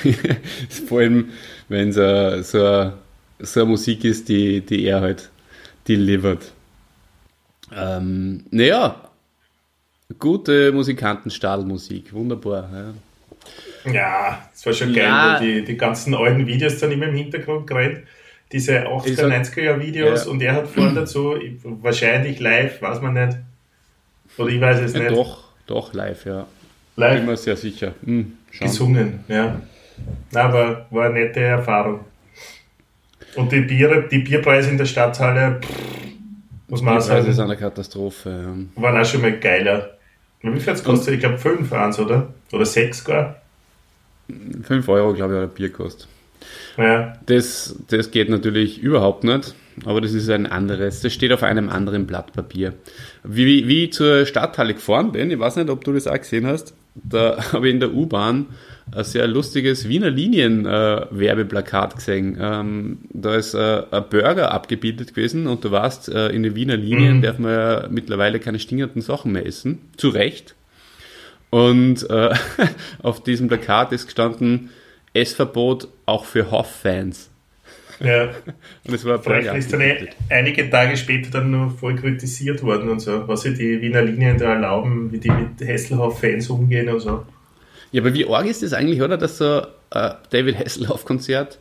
Speaker 1: Vor allem, wenn es äh, so, eine- so eine Musik ist, die, die er halt delivert. Ähm, naja, Gute Musikanten-Stadelmusik, wunderbar. Ja.
Speaker 3: Ja, das war schon geil,
Speaker 1: Ja.
Speaker 3: wo die, die ganzen alten Videos dann immer im Hintergrund gerannt. Diese
Speaker 1: Ich
Speaker 3: achtziger,
Speaker 1: sag-
Speaker 3: neunziger Jahr Videos
Speaker 1: Ja.
Speaker 3: und er hat vorne dazu, wahrscheinlich live, weiß man nicht. Oder ich weiß es
Speaker 1: Ja,
Speaker 3: nicht.
Speaker 1: doch, doch, live, ja. Bin
Speaker 3: Live
Speaker 1: mir sehr sicher. Hm, schon.
Speaker 3: gesungen, ja. Aber war eine nette Erfahrung. Und die, Bier, die Bierpreise in der Stadthalle, pff, muss man auch
Speaker 1: Das ist
Speaker 3: sagen,
Speaker 1: eine Katastrophe. Ja.
Speaker 3: waren auch schon mal geiler. Wie viel hat es kostet? Ich glaube fünf eins, oder? Oder sechs gar.
Speaker 1: fünf Euro, glaube ich, hat ein Bier kostet.
Speaker 3: Ja.
Speaker 1: Das, das geht natürlich überhaupt nicht, aber das ist ein anderes. Das steht auf einem anderen Blatt Papier. Wie, wie, wie ich zur Stadthalle gefahren bin, ich weiß nicht, ob du das auch gesehen hast, da habe ich in der U-Bahn ein sehr lustiges Wiener Linien-Werbeplakat gesehen. Ähm, da ist äh, ein Burger abgebildet gewesen und du weißt, äh, in den Wiener Linien
Speaker 3: Mhm.
Speaker 1: darf man ja mittlerweile keine stinkenden Sachen mehr essen. Zu Recht. Und äh, auf diesem Plakat ist gestanden, Essverbot auch für Hoff-Fans.
Speaker 3: Ja.
Speaker 1: Und es war ein
Speaker 3: Vielleicht
Speaker 1: Burger
Speaker 3: ist dann eh
Speaker 1: abgebildet.
Speaker 3: einige Tage später dann noch voll kritisiert worden und so, was sie die Wiener Linien da erlauben, wie die mit Hasselhoff-Fans umgehen und so.
Speaker 1: Ja, aber wie arg ist das eigentlich, oder? Dass so ein David Hasselhoff-Konzert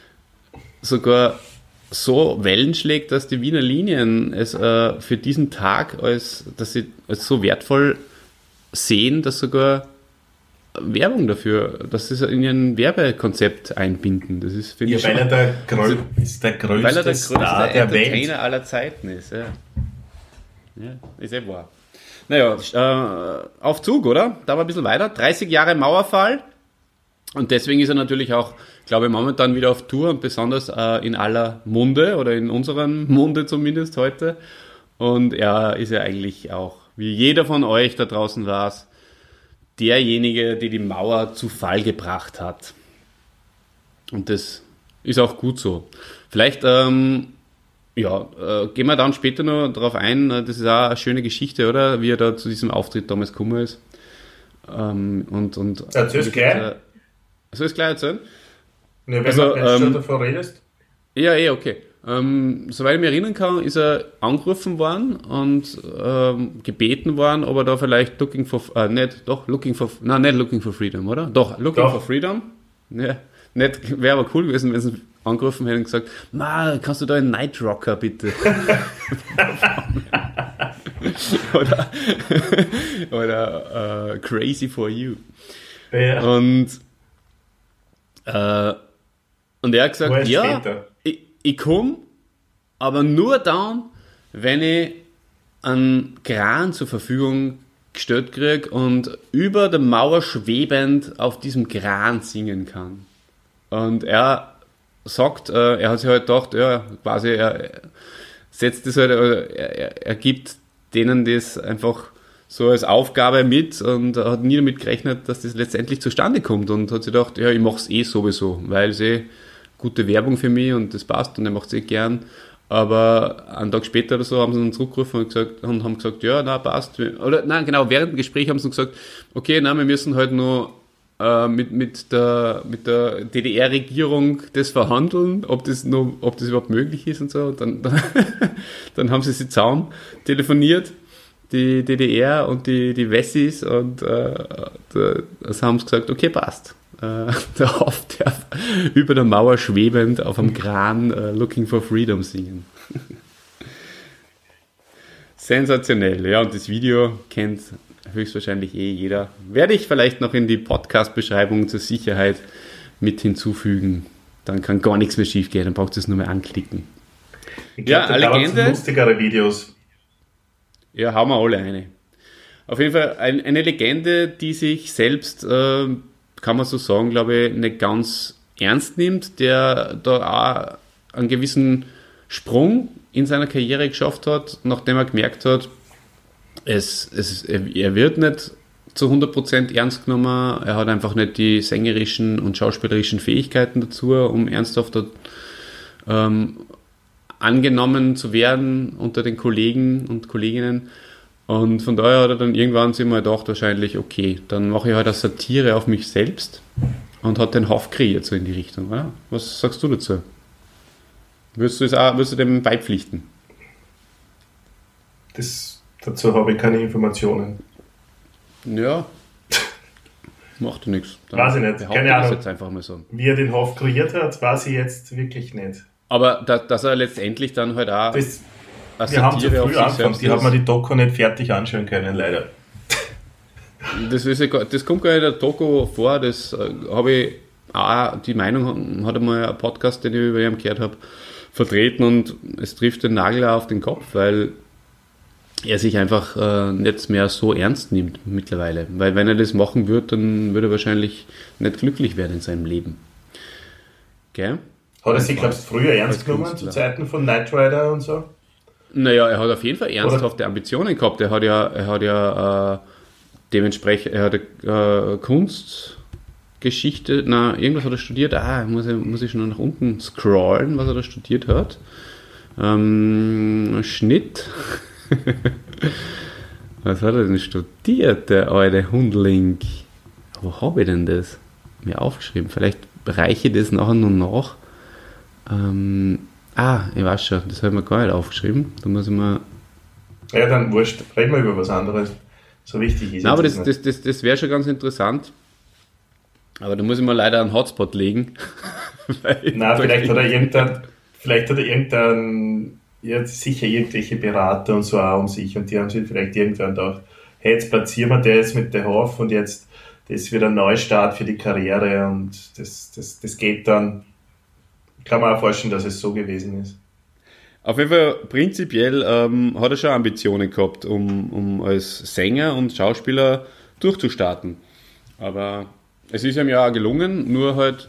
Speaker 1: sogar so Wellen schlägt, dass die Wiener Linien es äh, für diesen Tag als, dass sie als so wertvoll sehen, dass sogar Werbung dafür, dass sie es in ihren Werbekonzept einbinden. Das ist, finde
Speaker 3: Ja,
Speaker 1: ich,
Speaker 3: weil er
Speaker 1: schon-
Speaker 3: der, grö ist der größte
Speaker 1: weil er der größte
Speaker 3: Star der Welt.
Speaker 1: Entertainer aller Zeiten ist. Ja, ja ist eh wahr. Naja, äh, auf Zug, oder? Da war ein bisschen weiter. dreißig Jahre Mauerfall. Und deswegen ist er natürlich auch, glaube ich, momentan wieder auf Tour und besonders äh, in aller Munde oder in unserem Munde zumindest heute. Und er ist ja eigentlich auch, wie jeder von euch da draußen weiß, derjenige, der die Mauer zu Fall gebracht hat. Und das ist auch gut so. Vielleicht, ähm, ja, äh, gehen wir dann später noch darauf ein. Das ist auch eine schöne Geschichte, oder? Wie er da zu diesem Auftritt damals gekommen ist. Ähm, und, und,
Speaker 3: Erzähl's gleich.
Speaker 1: Äh, soll ich es gleich erzählen?
Speaker 3: Ja, wenn
Speaker 1: Also,
Speaker 3: du jetzt
Speaker 1: ähm,
Speaker 3: schon davor redest.
Speaker 1: Ja, eh, okay. Ähm, soweit ich mich erinnern kann, ist er angerufen worden und ähm, gebeten worden, ob er da vielleicht Looking for, äh, nicht, doch, Looking for, nein, nicht Looking for Freedom, oder? Doch, Looking
Speaker 3: Doch.
Speaker 1: for Freedom. Ja, nicht, wäre aber cool gewesen, wenn sie angerufen hätten und gesagt, Ma, kannst du da einen Night Rocker bitte? oder oder äh, Crazy for You.
Speaker 3: Ja,
Speaker 1: Und, äh, und er hat
Speaker 3: war
Speaker 1: gesagt,
Speaker 3: erst
Speaker 1: ja,
Speaker 3: später.
Speaker 1: ich, ich komme, aber nur dann, wenn ich einen Kran zur Verfügung gestellt kriege und über der Mauer schwebend auf diesem Kran singen kann. Und er sagt, äh, er hat sich halt gedacht, ja, quasi, er, er setzt das halt, äh, er, er gibt denen das einfach so als Aufgabe mit und hat nie damit gerechnet, dass das letztendlich zustande kommt und hat sich gedacht, ja, ich mache es eh sowieso, weil es eh gute Werbung für mich und das passt und er macht es eh gern. Aber einen Tag später oder so haben sie dann zurückgerufen und, gesagt, und haben gesagt, ja, na passt. Oder nein, genau, während dem Gespräch haben sie gesagt, okay, na, wir müssen halt nur äh, mit, mit, der, mit der D D R-Regierung das verhandeln, ob das, noch, ob das überhaupt möglich ist und so. Und dann, dann, dann haben sie sich zusammen telefoniert, die D D R und die, die Wessis, und äh, da, das haben sie gesagt, okay, passt. Äh, der Hoff darf über der Mauer schwebend auf einem Kran äh, Looking for Freedom singen. Sensationell, ja, und das Video kennt höchstwahrscheinlich eh jeder. Werde ich vielleicht noch in die Podcast-Beschreibung zur Sicherheit mit hinzufügen. Dann kann gar nichts mehr schief gehen, dann braucht ihr es nur mehr anklicken.
Speaker 3: Ich
Speaker 1: Ja,
Speaker 3: glaub, da
Speaker 1: eine
Speaker 3: dauert's
Speaker 1: Legende.
Speaker 3: lustigere Videos.
Speaker 1: Ja, hauen wir alle eine. Auf jeden Fall ein, eine Legende, die sich selbst, äh, kann man so sagen, glaube ich, nicht ganz ernst nimmt, der da auch einen gewissen Sprung in seiner Karriere geschafft hat, nachdem er gemerkt hat, es, es, er wird nicht zu hundert Prozent ernst genommen, er hat einfach nicht die sängerischen und schauspielerischen Fähigkeiten dazu, um ernsthaft ähm, angenommen zu werden unter den Kollegen und Kolleginnen. Und von daher hat er dann irgendwann sich mal gedacht, wahrscheinlich, okay, dann mache ich halt eine Satire auf mich selbst und hat den Hoff kreiert, so in die Richtung. Oder? Was sagst du dazu? Würdest du, es auch, würdest du dem beipflichten?
Speaker 3: Das, dazu habe ich keine Informationen.
Speaker 1: Ja. Macht nichts.
Speaker 3: Weiß ich nicht, keine Ahnung.
Speaker 1: Jetzt einfach mal so.
Speaker 3: Wie er den Hof kreiert hat, weiß ich jetzt wirklich nicht.
Speaker 1: Aber da, dass er letztendlich dann halt auch.
Speaker 3: Das, wir haben zu früh angefangen, die hat man die Doku nicht fertig anschauen können, leider.
Speaker 1: Das, ist ja, das kommt gar nicht in der Doku vor, das äh, habe ich auch, die Meinung hat einmal ein Podcast, den ich über ihn gehört habe, vertreten und es trifft den Nagel auf den Kopf, weil er sich einfach äh, nicht mehr so ernst nimmt mittlerweile. Weil wenn er das machen würde, dann würde er wahrscheinlich nicht glücklich werden in seinem Leben. Gell?
Speaker 3: Hat er sich, glaubst du, früher ernst genommen, zu Zeiten von Knight Rider und so?
Speaker 1: Naja, er hat auf jeden Fall ernsthafte Oder? Ambitionen gehabt. Er hat ja, er hat ja äh, dementsprechend, er hat äh, Kunstgeschichte, na, irgendwas hat er studiert. Ah, muss ich, muss ich schon nach unten scrollen, was er da studiert hat. Ähm, Schnitt. Was hat er denn studiert, der alte Hundling? Wo habe ich denn das? Mir aufgeschrieben. Vielleicht reiche ich das nachher noch nach. Ähm, ah, ich weiß schon, das habe ich mir gar nicht aufgeschrieben. Da muss ich mal.
Speaker 3: Ja, dann wurscht, reden wir über was anderes. So wichtig ist es.
Speaker 1: Aber das, das, das, das wäre schon ganz interessant. Aber da muss ich mal leider einen Hotspot legen.
Speaker 3: Nein, vielleicht hat er irgendein, vielleicht hat er irgendein. Ja, sicher irgendwelche Berater und so auch um sich und die haben sich vielleicht irgendwann gedacht, hey, jetzt platzieren wir das mit der Hof und jetzt das wird ein Neustart für die Karriere und das, das, das geht dann. Kann man auch vorstellen, dass es so gewesen ist.
Speaker 1: Auf jeden Fall prinzipiell ähm, hat er schon Ambitionen gehabt, um, um als Sänger und Schauspieler durchzustarten. Aber es ist ihm ja auch gelungen, nur halt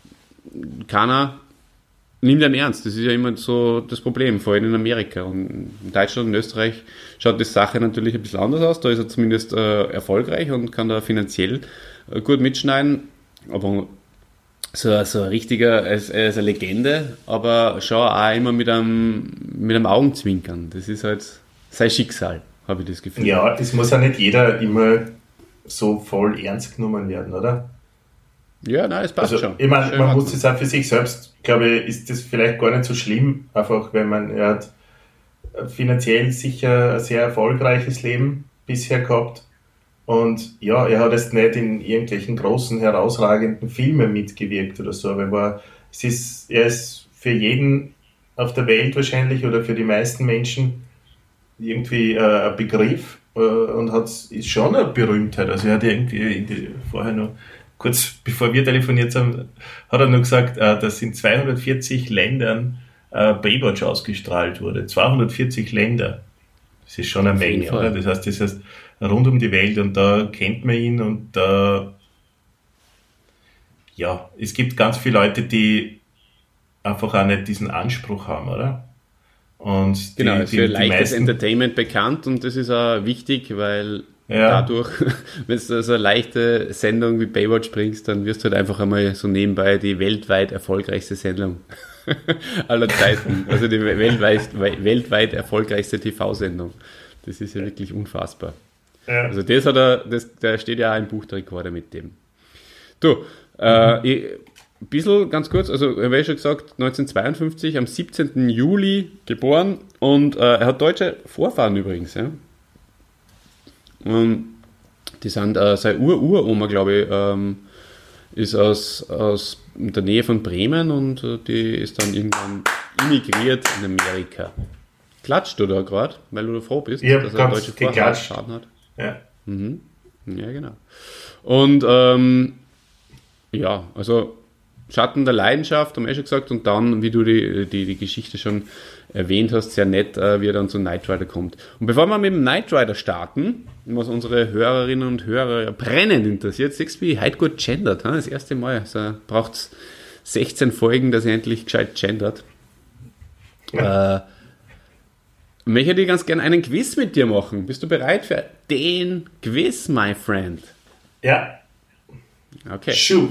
Speaker 1: keiner nimmt ihn ernst. Das ist ja immer so das Problem, vor allem in Amerika. Und in Deutschland und Österreich schaut die Sache natürlich ein bisschen anders aus. Da ist er zumindest äh, erfolgreich und kann da finanziell äh, gut mitschneiden. Aber so, so ein richtiger, er ist, er ist eine Legende, aber schon auch immer mit einem, mit einem Augenzwinkern. Das ist halt sein Schicksal, habe ich das Gefühl.
Speaker 3: Ja, das muss ja nicht jeder immer so voll ernst genommen werden, oder?
Speaker 1: Ja, nein, es passt
Speaker 3: also,
Speaker 1: schon.
Speaker 3: Ich meine, man muss es auch für sich selbst, glaube ich, ist das vielleicht gar nicht so schlimm, einfach wenn man, er hat finanziell sicher ein sehr erfolgreiches Leben bisher gehabt und ja, er hat jetzt nicht in irgendwelchen großen, herausragenden Filmen mitgewirkt oder so, aber er, war, es ist, er ist für jeden auf der Welt wahrscheinlich oder für die meisten Menschen irgendwie äh, ein Begriff äh, und hat, ist schon eine Berühmtheit, also er hat irgendwie vorher noch kurz bevor wir telefoniert haben, hat er nur gesagt, dass in zweihundertvierzig Ländern Baywatch ausgestrahlt wurde. zweihundertvierzig Länder. Das ist schon eine Menge, oder? Das heißt, das heißt rund um die Welt und da kennt man ihn und da, ja, es gibt ganz viele Leute, die einfach auch nicht diesen Anspruch haben, oder? Und
Speaker 1: genau,
Speaker 3: die,
Speaker 1: ist für
Speaker 3: die,
Speaker 1: leichtes
Speaker 3: meisten,
Speaker 1: Entertainment bekannt und das ist auch wichtig, weil
Speaker 3: ja.
Speaker 1: dadurch, wenn du so eine leichte Sendung wie Baywatch bringst, dann wirst du halt einfach einmal so nebenbei die weltweit erfolgreichste Sendung aller Zeiten. Also die weltweit, weltweit erfolgreichste T V-Sendung. Das ist ja wirklich unfassbar.
Speaker 3: Ja.
Speaker 1: Also das hat er, das, der steht ja auch im Buch der Rekorde mit dem. Du, äh, mhm. ich, ein bisschen, ganz kurz, also habe ich schon gesagt, neunzehnhundertzweiundfünfzig, am siebzehnten Juli geboren und äh, er hat deutsche Vorfahren übrigens, ja. Und die sind, äh, seine Ur-Uroma, glaube ich, ähm, ist aus, aus der Nähe von Bremen und äh, die ist dann irgendwann immigriert in Amerika. Klatscht du da gerade, weil du froh bist,
Speaker 3: ja,
Speaker 1: dass er deutsche Vorfahren hat?
Speaker 3: Ja.
Speaker 1: Mhm. Ja, genau. Und ähm, ja, also Schatten der Leidenschaft, haben wir schon gesagt, und dann, wie du die, die, die Geschichte schon erwähnt hast, sehr nett, äh, wie er dann zu Knight Rider kommt. Und bevor wir mit dem Knight Rider starten, was unsere Hörerinnen und Hörer brennend interessiert, siehst du, wie heute gut gendert, das erste Mal. Also braucht es sechzehn Folgen, dass er endlich gescheit gendert. Ja. Äh, möchte ich ganz gerne einen Quiz mit dir machen. Bist du bereit für den Quiz, my friend?
Speaker 3: Ja.
Speaker 1: Okay.
Speaker 3: Shoot.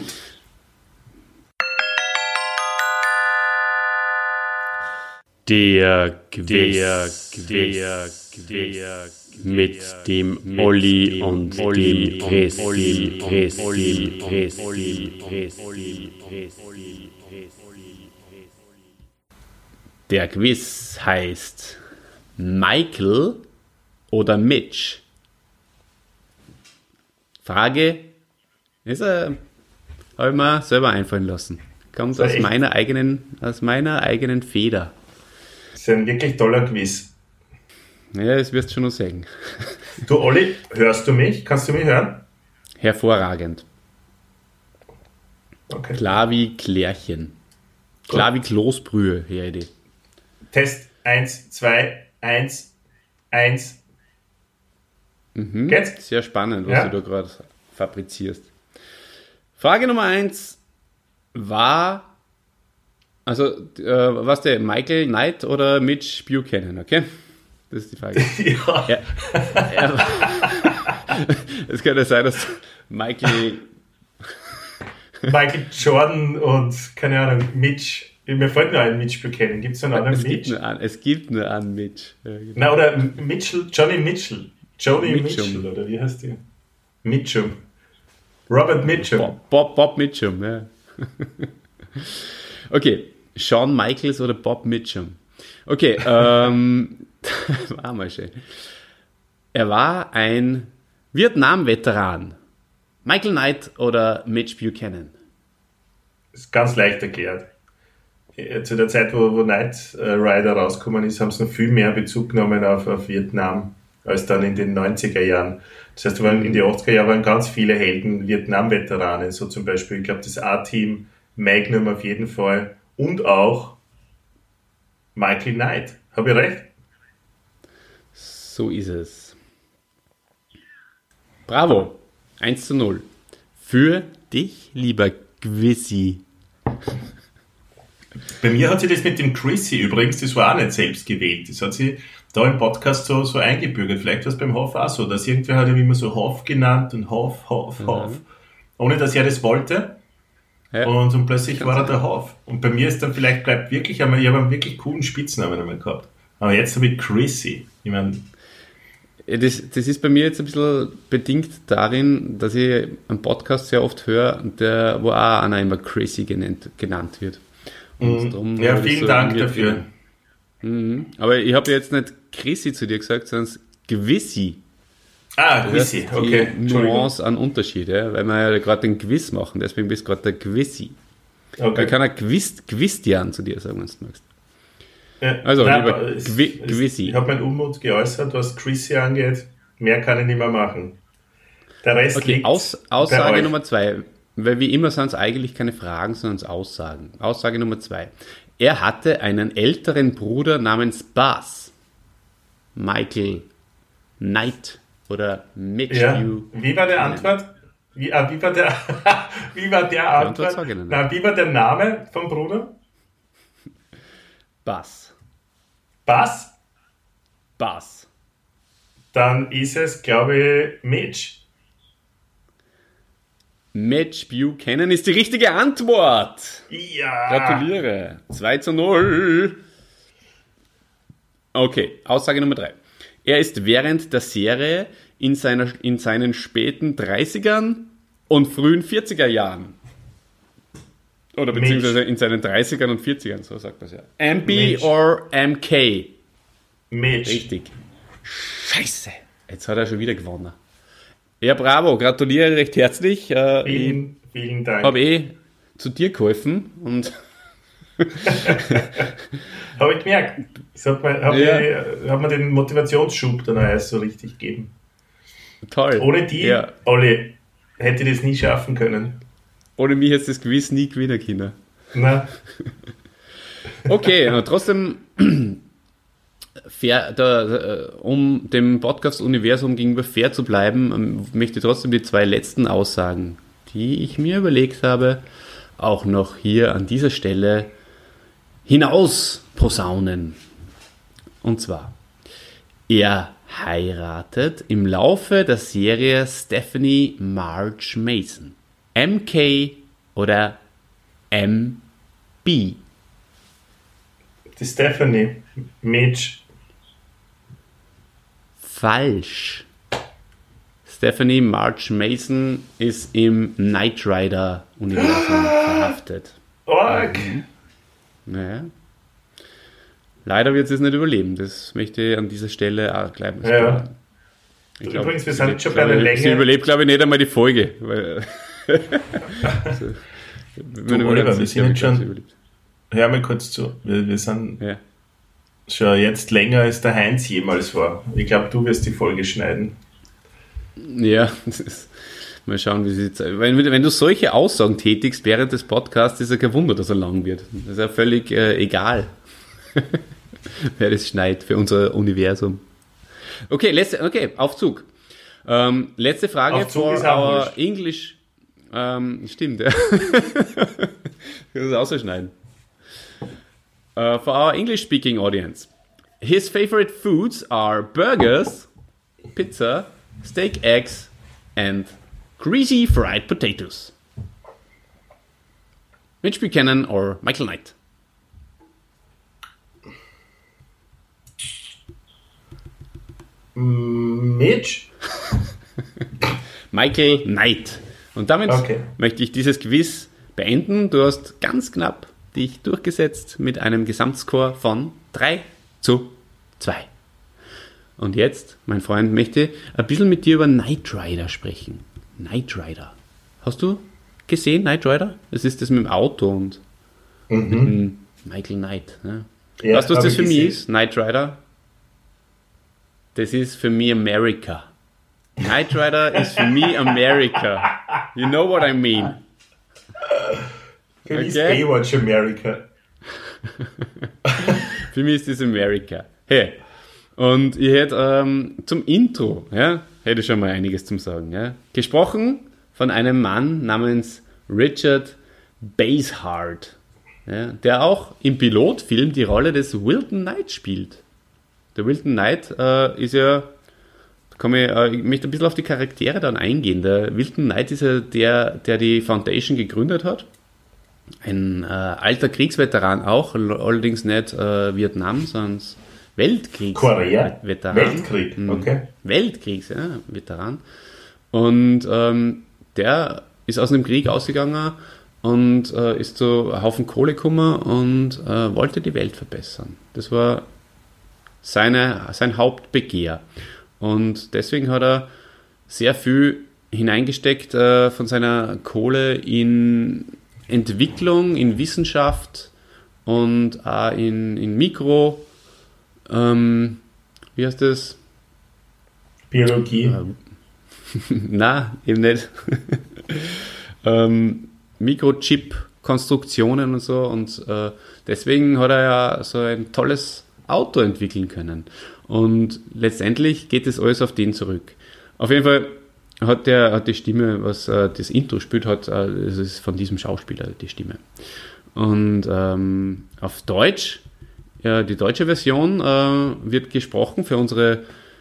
Speaker 1: Der Quiz, der Quiz, der mit dem Olli und dem Christi, Christi, Christi, Christi. Der Quiz heißt Michael oder Mitch? Frage ist, äh, habe ich mir selber einfallen lassen. Kommt aus
Speaker 3: echt?
Speaker 1: meiner eigenen, aus meiner eigenen Feder.
Speaker 3: Das ist ein wirklich toller Quiz.
Speaker 1: Ja, das wirst du schon noch sagen.
Speaker 3: Du, Olli, hörst du mich? Kannst du mich hören?
Speaker 1: Hervorragend.
Speaker 3: Okay.
Speaker 1: Klar wie Klärchen. Klar wie Kloßbrühe, hier Idee.
Speaker 3: Test eins, zwei, eins, eins.
Speaker 1: Mhm.
Speaker 3: Geht's?
Speaker 1: Sehr spannend, was
Speaker 3: Ja.
Speaker 1: du da gerade fabrizierst. Frage Nummer eins war, also, äh, was der, Michael Knight oder Mitch Buchanan, okay? Das ist die Frage.
Speaker 3: Ja.
Speaker 1: Ja. Er, es kann ja sein, dass Michael,
Speaker 3: Michael Jordan und, keine Ahnung, Mitch. Mir fällt nur ein Mitch Buchanan. Gibt es einen anderen
Speaker 1: es gibt,
Speaker 3: Mitch?
Speaker 1: nur einen, es gibt nur einen Mitch. Ja, genau.
Speaker 3: Na, oder Mitchell, Johnny Mitchell. Johnny
Speaker 1: Mitchum.
Speaker 3: Mitchell, oder wie heißt die? Mitchum. Robert Mitchum.
Speaker 1: Bob, Bob, Bob Mitchum, ja. Okay, Shawn Michaels oder Bob Mitchum. Okay, ähm, war mal schön. Er war ein Vietnam-Veteran. Michael Knight oder Mitch Buchanan?
Speaker 3: Ist ganz leicht erklärt. Äh, Zu der Zeit, wo, wo Knight äh, Rider rausgekommen ist, haben sie noch viel mehr Bezug genommen auf, auf Vietnam als dann in den neunziger Jahren. Das heißt, waren in den achtziger Jahren waren ganz viele Helden Vietnam-Veteranen, so zum Beispiel, ich glaube, das A-Team, Magnum auf jeden Fall und auch Michael Knight. Habe ich recht?
Speaker 1: So ist es. Bravo. eins zu null. Für dich, lieber Quizzy.
Speaker 3: Bei mir hat sie das mit dem Chrissy übrigens, das war auch nicht selbst gewählt. Das hat sie da im Podcast so, so eingebürgert. Vielleicht war es beim Hoff auch so, dass irgendwer hat ihn immer so Hoff genannt und Hoff, Hoff,
Speaker 1: Mhm.
Speaker 3: Hoff. Ohne dass er das wollte.
Speaker 1: Ja.
Speaker 3: Und, und plötzlich war er der Hoff. Und bei mir ist dann vielleicht bleibt wirklich einmal, ich habe einen wirklich coolen Spitznamen einmal gehabt. Aber jetzt habe ich Chrissy. Ich meine,
Speaker 1: Das, das ist bei mir jetzt ein bisschen bedingt darin, dass ich einen Podcast sehr oft höre, der, wo auch einer immer Crazy genannt, genannt wird. Und darum
Speaker 3: ja,
Speaker 1: habe ich
Speaker 3: vielen
Speaker 1: so
Speaker 3: Dank
Speaker 1: irgendwie-
Speaker 3: dafür.
Speaker 1: Mhm. Aber ich habe jetzt nicht Chrissy zu dir gesagt, sondern Gewissi.
Speaker 3: Ah,
Speaker 1: Das ist
Speaker 3: Chrissy,
Speaker 1: die
Speaker 3: okay. Entschuldigung.
Speaker 1: Nuance an Unterschied, ja? Weil wir ja gerade den Quiz machen, deswegen bist du gerade der Gewissi. Da
Speaker 3: Okay.
Speaker 1: kann er Quiz, Quistian zu dir sagen, wenn du magst.
Speaker 3: Ja,
Speaker 1: Also,
Speaker 3: nein,
Speaker 1: lieber
Speaker 3: aber es-
Speaker 1: Gwi-
Speaker 3: es-
Speaker 1: Gewissi.
Speaker 3: Ich habe meinen Unmut geäußert, was Chrissy angeht. Mehr kann ich nicht mehr machen. Der Rest
Speaker 1: Okay,
Speaker 3: liegt
Speaker 1: Aus,
Speaker 3: bei
Speaker 1: Aussage
Speaker 3: euch.
Speaker 1: Nummer zwei. Weil wie immer sind es eigentlich keine Fragen, sondern es Aussagen. Aussage Nummer zwei. Er hatte einen älteren Bruder namens Buzz. Michael Knight oder Mitch
Speaker 3: Ja.
Speaker 1: Buchanan.
Speaker 3: Wie war der Antwort? Wie, ah, wie war der, wie war der
Speaker 1: Antwort
Speaker 3: Antwort?
Speaker 1: sag ich nicht.
Speaker 3: Nein, wie war der Name vom Bruder?
Speaker 1: Buzz.
Speaker 3: Buzz?
Speaker 1: Buzz.
Speaker 3: Dann ist es, glaube ich, Mitch.
Speaker 1: Mitch Buchanan ist die richtige Antwort.
Speaker 3: Ja.
Speaker 1: Gratuliere. zwei zu null. Okay, Aussage Nummer drei. Er ist während der Serie in, seiner, in seinen späten dreißigern und frühen vierziger Jahren. Oder beziehungsweise in seinen dreißigern und vierzigern, so sagt man es ja. M B
Speaker 3: Mitch.
Speaker 1: or M K?
Speaker 3: Mitch.
Speaker 1: Richtig. Scheiße. Jetzt hat er schon wieder gewonnen. Ja, bravo. Gratuliere recht herzlich. Äh, ich
Speaker 3: Vielen, vielen Dank.
Speaker 1: habe eh zu dir geholfen und
Speaker 3: Habe ich gemerkt. Das hat mir, hat,
Speaker 1: Ja.
Speaker 3: mir, hat mir den Motivationsschub dann erst so richtig gegeben.
Speaker 1: toll.
Speaker 3: Ohne die,
Speaker 1: Ja.
Speaker 3: Olli, hätte ich das nie schaffen können.
Speaker 1: Ohne mich hätte das Gewiss nie gewinnen können.
Speaker 3: Na,
Speaker 1: Okay, aber trotzdem, fair, da, äh, um dem Podcast-Universum gegenüber fair zu bleiben, ähm, möchte ich trotzdem die zwei letzten Aussagen, die ich mir überlegt habe, auch noch hier an dieser Stelle hinaus posaunen. Und zwar, er heiratet im Laufe der Serie Stephanie Marge Mason. M K oder M B?
Speaker 3: die Stephanie, Mitch.
Speaker 1: Falsch. Stephanie Marge Mason ist im Knight Rider Universum verhaftet.
Speaker 3: Org!
Speaker 1: Naja. Leider wird sie es nicht überleben. Das möchte ich an dieser Stelle auch gleich mal
Speaker 3: Ja.
Speaker 1: spoilern. Ich glaub,
Speaker 3: Übrigens, wir
Speaker 1: sie
Speaker 3: sind
Speaker 1: lebt,
Speaker 3: schon bei der
Speaker 1: glaube ich-
Speaker 3: Länge.
Speaker 1: Sie überlebt, glaube ich, nicht einmal die Folge. Weil, also, wenn
Speaker 3: Du,
Speaker 1: mir
Speaker 3: Oliver,
Speaker 1: ganz
Speaker 3: wir
Speaker 1: sicher
Speaker 3: sind
Speaker 1: bin,
Speaker 3: jetzt
Speaker 1: dass sie
Speaker 3: schon-
Speaker 1: überlebt.
Speaker 3: Hör mal kurz zu. Wir, wir sind
Speaker 1: Ja.
Speaker 3: schon jetzt länger, als der Heinz jemals war. Ich glaube, du wirst die Folge schneiden.
Speaker 1: Ja, das ist, mal schauen, wie sie jetzt. Wenn, wenn du solche Aussagen tätigst während des Podcasts, ist ja kein Wunder, dass er lang wird. Das ist ja völlig äh, egal, wer das schneidet für unser Universum. Okay, letzte, okay, Aufzug. Ähm, letzte Frage
Speaker 3: Aufzug
Speaker 1: for
Speaker 3: ist auch
Speaker 1: our
Speaker 3: wurscht.
Speaker 1: English. Ähm, stimmt, ja. Das ist ausschneiden. Uh, for our English-speaking audience, his favorite foods are burgers, pizza, steak, eggs, and greasy fried potatoes. Mitch Buchanan or Michael Knight?
Speaker 3: Mitch?
Speaker 1: Michael Knight. Und damit
Speaker 3: Okay.
Speaker 1: möchte ich dieses Quiz beenden. Du hast ganz knapp dich durchgesetzt mit einem Gesamtscore von drei zu zwei. Und jetzt, mein Freund, möchte ein bisschen mit dir über Knight Rider sprechen. Knight Rider. Hast du gesehen, Knight Rider? Das ist das mit dem Auto und mit dem Michael Knight. Ne?
Speaker 3: Ja,
Speaker 1: weißt du, was
Speaker 3: hab
Speaker 1: das
Speaker 3: ich
Speaker 1: für mich
Speaker 3: gesehen.
Speaker 1: ist? Knight Rider? Das ist für mich America. Knight Rider ist für mich America. You know what I mean?
Speaker 3: Für mich ist
Speaker 1: Okay.
Speaker 3: Baywatch America.
Speaker 1: Für mich ist das America. Hey, und ich hätte ähm, zum Intro, ja, hätte ich schon mal einiges zum Sagen. Ja. Gesprochen von einem Mann namens Richard Basehart, ja, der auch im Pilotfilm die Rolle des Wilton Knight spielt. Der Wilton Knight äh, ist ja, da komme ich, äh, ich möchte ein bisschen auf die Charaktere dann eingehen. Der Wilton Knight ist ja der, der die Foundation gegründet hat. Ein äh, alter Kriegsveteran auch, l- allerdings nicht äh, Vietnam, sondern
Speaker 3: Korea?
Speaker 1: Weltkriegsveteran.
Speaker 3: Weltkrieg,
Speaker 1: Mhm.
Speaker 3: okay.
Speaker 1: Weltkriegs, ja, Veteran. Und ähm, der ist aus dem Krieg ausgegangen und äh, ist zu einem Haufen Kohle gekommen und äh, wollte die Welt verbessern. Das war seine, sein Hauptbegehr. Und deswegen hat er sehr viel hineingesteckt äh, von seiner Kohle in Entwicklung, in Wissenschaft und auch in, in Mikro, ähm, wie heißt das?
Speaker 3: Biologie.
Speaker 1: Ähm, Na, eben nicht. ähm, Mikrochip-Konstruktionen und so. Und äh, deswegen hat er ja so ein tolles Auto entwickeln können. Und letztendlich geht es alles auf den zurück. Auf jeden Fall hat der hat die Stimme, was äh, das Intro spielt, hat, äh, das ist von diesem Schauspieler die Stimme. Und ähm, auf Deutsch, ja, die deutsche Version äh, wird gesprochen für unsere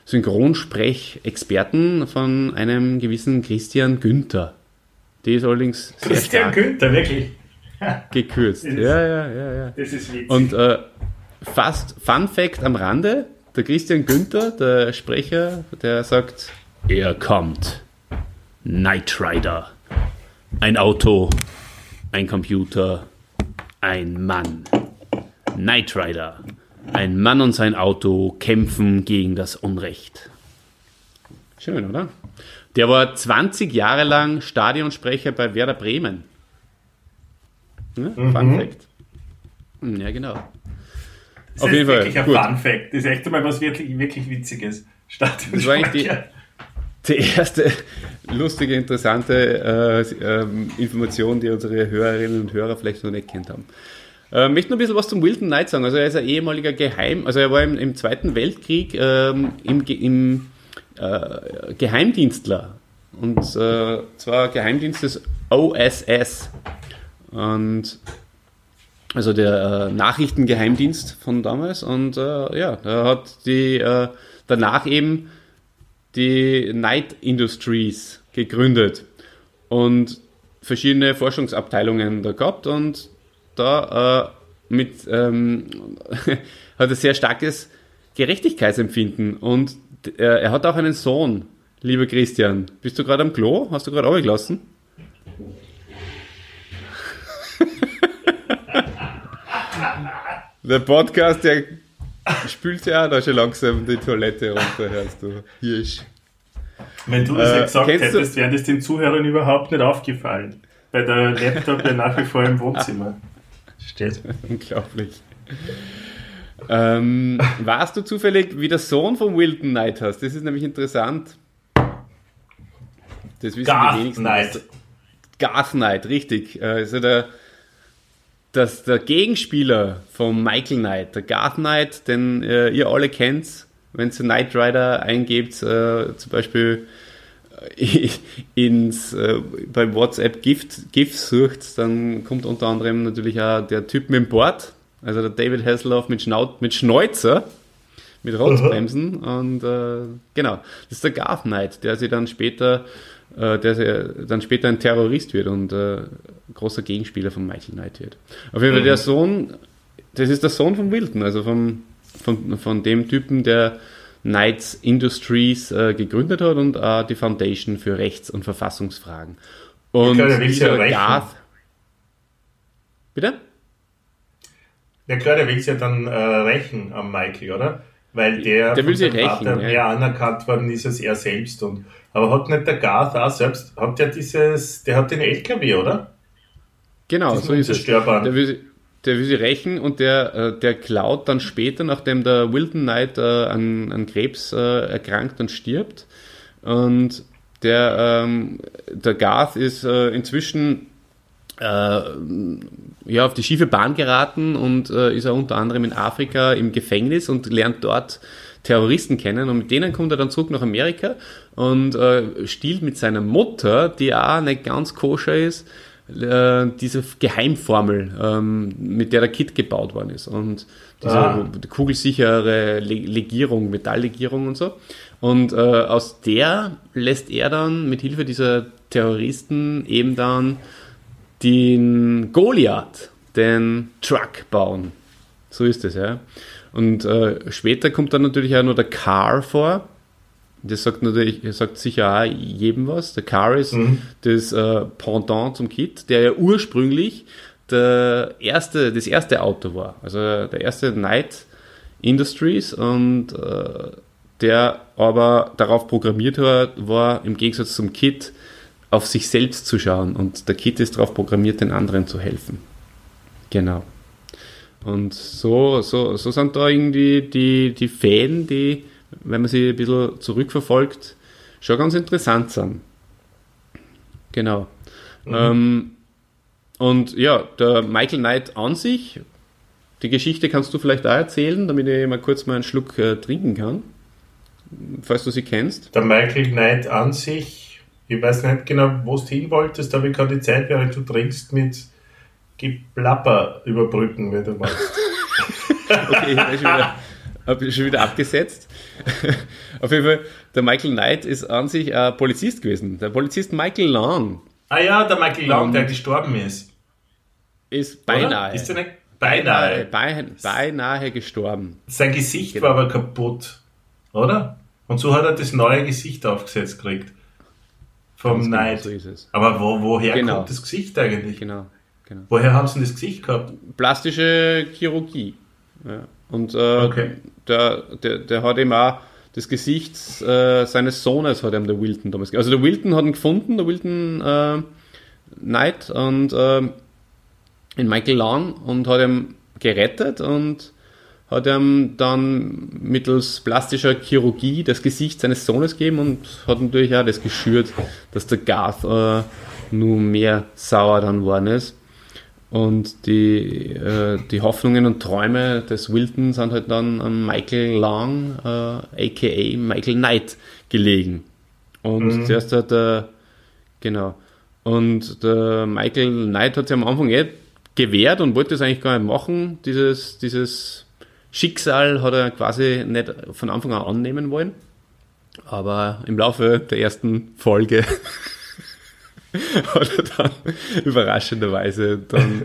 Speaker 1: Synchronsprechexperten von einem gewissen Christian Günther. Die ist allerdings sehr
Speaker 3: Christian
Speaker 1: stark
Speaker 3: Günther, wirklich.
Speaker 1: gekürzt.
Speaker 3: Das ist-
Speaker 1: Ja, ja, ja, ja.
Speaker 3: Das ist witzig.
Speaker 1: Und äh, fast Fun Fact am Rande, der Christian Günther, der Sprecher, der sagt, er kommt. Knight Rider. Ein Auto, ein Computer, ein Mann. Knight Rider. Ein Mann und sein Auto kämpfen gegen das Unrecht. Schön, oder? Der war zwanzig Jahre lang Stadionsprecher bei Werder Bremen. Ja, Fun Fact. Ja, genau.
Speaker 3: das
Speaker 1: auf
Speaker 3: ist
Speaker 1: jeden Fall,
Speaker 3: wirklich ein
Speaker 1: gut.
Speaker 3: Fun Fact. Das ist echt einmal was wirklich, wirklich Witziges.
Speaker 1: Das war eigentlich die, die erste lustige, interessante äh, ähm, Information, die unsere Hörerinnen und Hörer vielleicht noch nicht kennt haben. Äh, möchte noch ein bisschen was zum Wilton Knight sagen. Also er ist ein ehemaliger Geheim, also er war im, im Zweiten Weltkrieg ähm, im, Ge- im äh, Geheimdienstler. Und äh, zwar Geheimdienst des O S S. Und also der äh, Nachrichtengeheimdienst von damals. Und äh, ja, da hat die äh, danach eben die Knight Industries gegründet und verschiedene Forschungsabteilungen da gehabt und da äh, mit ähm, hat er sehr starkes Gerechtigkeitsempfinden und äh, er hat auch einen Sohn, lieber Christian. Bist du gerade am Klo? Hast du gerade runtergelassen? Der Podcast, der spült ja auch da schon langsam die Toilette runter, hörst du. Hirsch.
Speaker 3: Wenn du das
Speaker 1: Äh,
Speaker 3: ja gesagt
Speaker 1: kennst du-
Speaker 3: hättest, wäre das den Zuhörern überhaupt nicht aufgefallen. Weil der Laptop ja nach wie vor im Wohnzimmer steht.
Speaker 1: Unglaublich. Ähm, weißt du zufällig, wie der Sohn von Wilton Knight heißt? Das ist nämlich interessant. Das wissen
Speaker 3: Garth
Speaker 1: die wenigsten.
Speaker 3: Knight.
Speaker 1: Garth Knight, richtig. Äh, also der, das, der Gegenspieler von Michael Knight, der Garth Knight, den äh, ihr alle kennt, wenn ihr Knight Rider eingebt, äh, zum Beispiel äh, ins, äh, bei WhatsApp Gift, GIFs sucht, dann kommt unter anderem natürlich auch der Typ mit dem Board, also der David Hasselhoff mit, Schnaut, mit Schnäuzer, mit Rotzbremsen und äh, genau, das ist der Garth Knight, der sich dann später äh, der sich dann später ein Terrorist wird und äh, großer Gegenspieler von Michael Knight wird. Auf jeden Fall
Speaker 3: Mhm.
Speaker 1: der Sohn, das ist der Sohn von Wilton, also vom, von, von dem Typen, der Knights Industries äh, gegründet hat und äh, die Foundation für Rechts- und Verfassungsfragen. Und
Speaker 3: klar, der will sich ja
Speaker 1: dieser
Speaker 3: rächen.
Speaker 1: Garth... Bitte?
Speaker 3: Ja klar, der will sich ja dann äh, rächen am Michael, oder? Weil der,
Speaker 1: Der will
Speaker 3: von
Speaker 1: sich
Speaker 3: seinem
Speaker 1: rächen,
Speaker 3: Vater
Speaker 1: ja.
Speaker 3: mehr anerkannt worden ist als er selbst. Und, aber hat nicht der Garth auch selbst, hat der dieses, der hat den L K W, oder?
Speaker 1: Genau,
Speaker 3: Diesen
Speaker 1: so ist es.
Speaker 3: Unzerstörbaren.
Speaker 1: Der will, sie- der will sie rächen und der, äh, der klaut dann später, nachdem der Wilton Knight äh, an, an Krebs äh, erkrankt und stirbt. Und der, ähm, der Garth ist äh, inzwischen äh, ja, auf die schiefe Bahn geraten und äh, ist er unter anderem in Afrika im Gefängnis und lernt dort Terroristen kennen und mit denen kommt er dann zurück nach Amerika und äh, stiehlt mit seiner Mutter, die auch nicht ganz koscher ist, äh, diese Geheimformel, ähm, mit der der Kit gebaut worden ist und diese
Speaker 3: Ah.
Speaker 1: kugelsichere Le- Legierung, Metalllegierung und so. Und äh, aus der lässt er dann mit Hilfe dieser Terroristen eben dann den Goliath, den Truck bauen. So ist es, ja. Und äh, später kommt dann natürlich auch noch der Car vor. Das sagt natürlich, das sagt sicher auch jedem was. Der Car ist
Speaker 3: Mhm.
Speaker 1: das äh, Pendant zum Kit, der ja ursprünglich der erste, das erste Auto war. Also der erste Knight Industries und äh, der aber darauf programmiert war, war im Gegensatz zum Kit auf sich selbst zu schauen und der Kit ist darauf programmiert, den anderen zu helfen. Genau. Und so, so, so sind da irgendwie die, die Fäden, die, wenn man sie ein bisschen zurückverfolgt, schon ganz interessant sind. Genau.
Speaker 3: Mhm.
Speaker 1: Ähm, und ja, der Michael Knight an sich, die Geschichte kannst du vielleicht auch erzählen, damit ich mal kurz mal einen Schluck äh, trinken kann, falls du sie kennst.
Speaker 3: Der Michael Knight an sich, ich weiß nicht genau, wo du hin wolltest, aber ich kann die Zeit, während du trinkst, mit Geplapper überbrücken, wenn du magst.
Speaker 1: Okay, ich habe schon wieder, hab ich schon wieder abgesetzt. Auf jeden Fall, der Michael Knight ist an sich ein Polizist gewesen. Der Polizist Michael Long
Speaker 3: Ah ja, der Michael Long,
Speaker 1: Und-
Speaker 3: der gestorben ist.
Speaker 1: ist
Speaker 3: Oder?
Speaker 1: beinahe,
Speaker 3: Ist der nicht?
Speaker 1: beinahe,
Speaker 3: Beinahe.
Speaker 1: beinahe, beinahe gestorben.
Speaker 3: Sein Gesicht
Speaker 1: Genau.
Speaker 3: war aber kaputt, oder? Und so hat er das neue Gesicht aufgesetzt gekriegt. Vom
Speaker 1: Ganz genau,
Speaker 3: Knight.
Speaker 1: so ist es.
Speaker 3: Aber wo, woher
Speaker 1: Genau.
Speaker 3: kommt das Gesicht eigentlich?
Speaker 1: Genau, genau.
Speaker 3: Woher haben sie denn das Gesicht gehabt?
Speaker 1: Plastische Chirurgie. Ja. Und äh,
Speaker 3: Okay.
Speaker 1: der, der, der hat eben auch das Gesicht äh, seines Sohnes, hat ihm der Wilton damals ge- Also der Wilton hat ihn gefunden, der Wilton äh, Knight, und äh, in Michael Long und hat ihn gerettet und hat ihm dann mittels plastischer Chirurgie das Gesicht seines Sohnes gegeben und hat natürlich auch das geschürt, dass der Garth äh, nur mehr sauer dann worden ist. Und die, äh, die Hoffnungen und Träume des Wilton sind halt dann an Michael Long, äh, aka Michael Knight, gelegen. Und
Speaker 3: Mhm.
Speaker 1: zuerst hat er, genau, und der Michael Knight hat sich am Anfang eh gewehrt und wollte das eigentlich gar nicht machen. Dieses, dieses Schicksal hat er quasi nicht von Anfang an annehmen wollen. Aber im Laufe der ersten Folge hat er dann überraschenderweise dann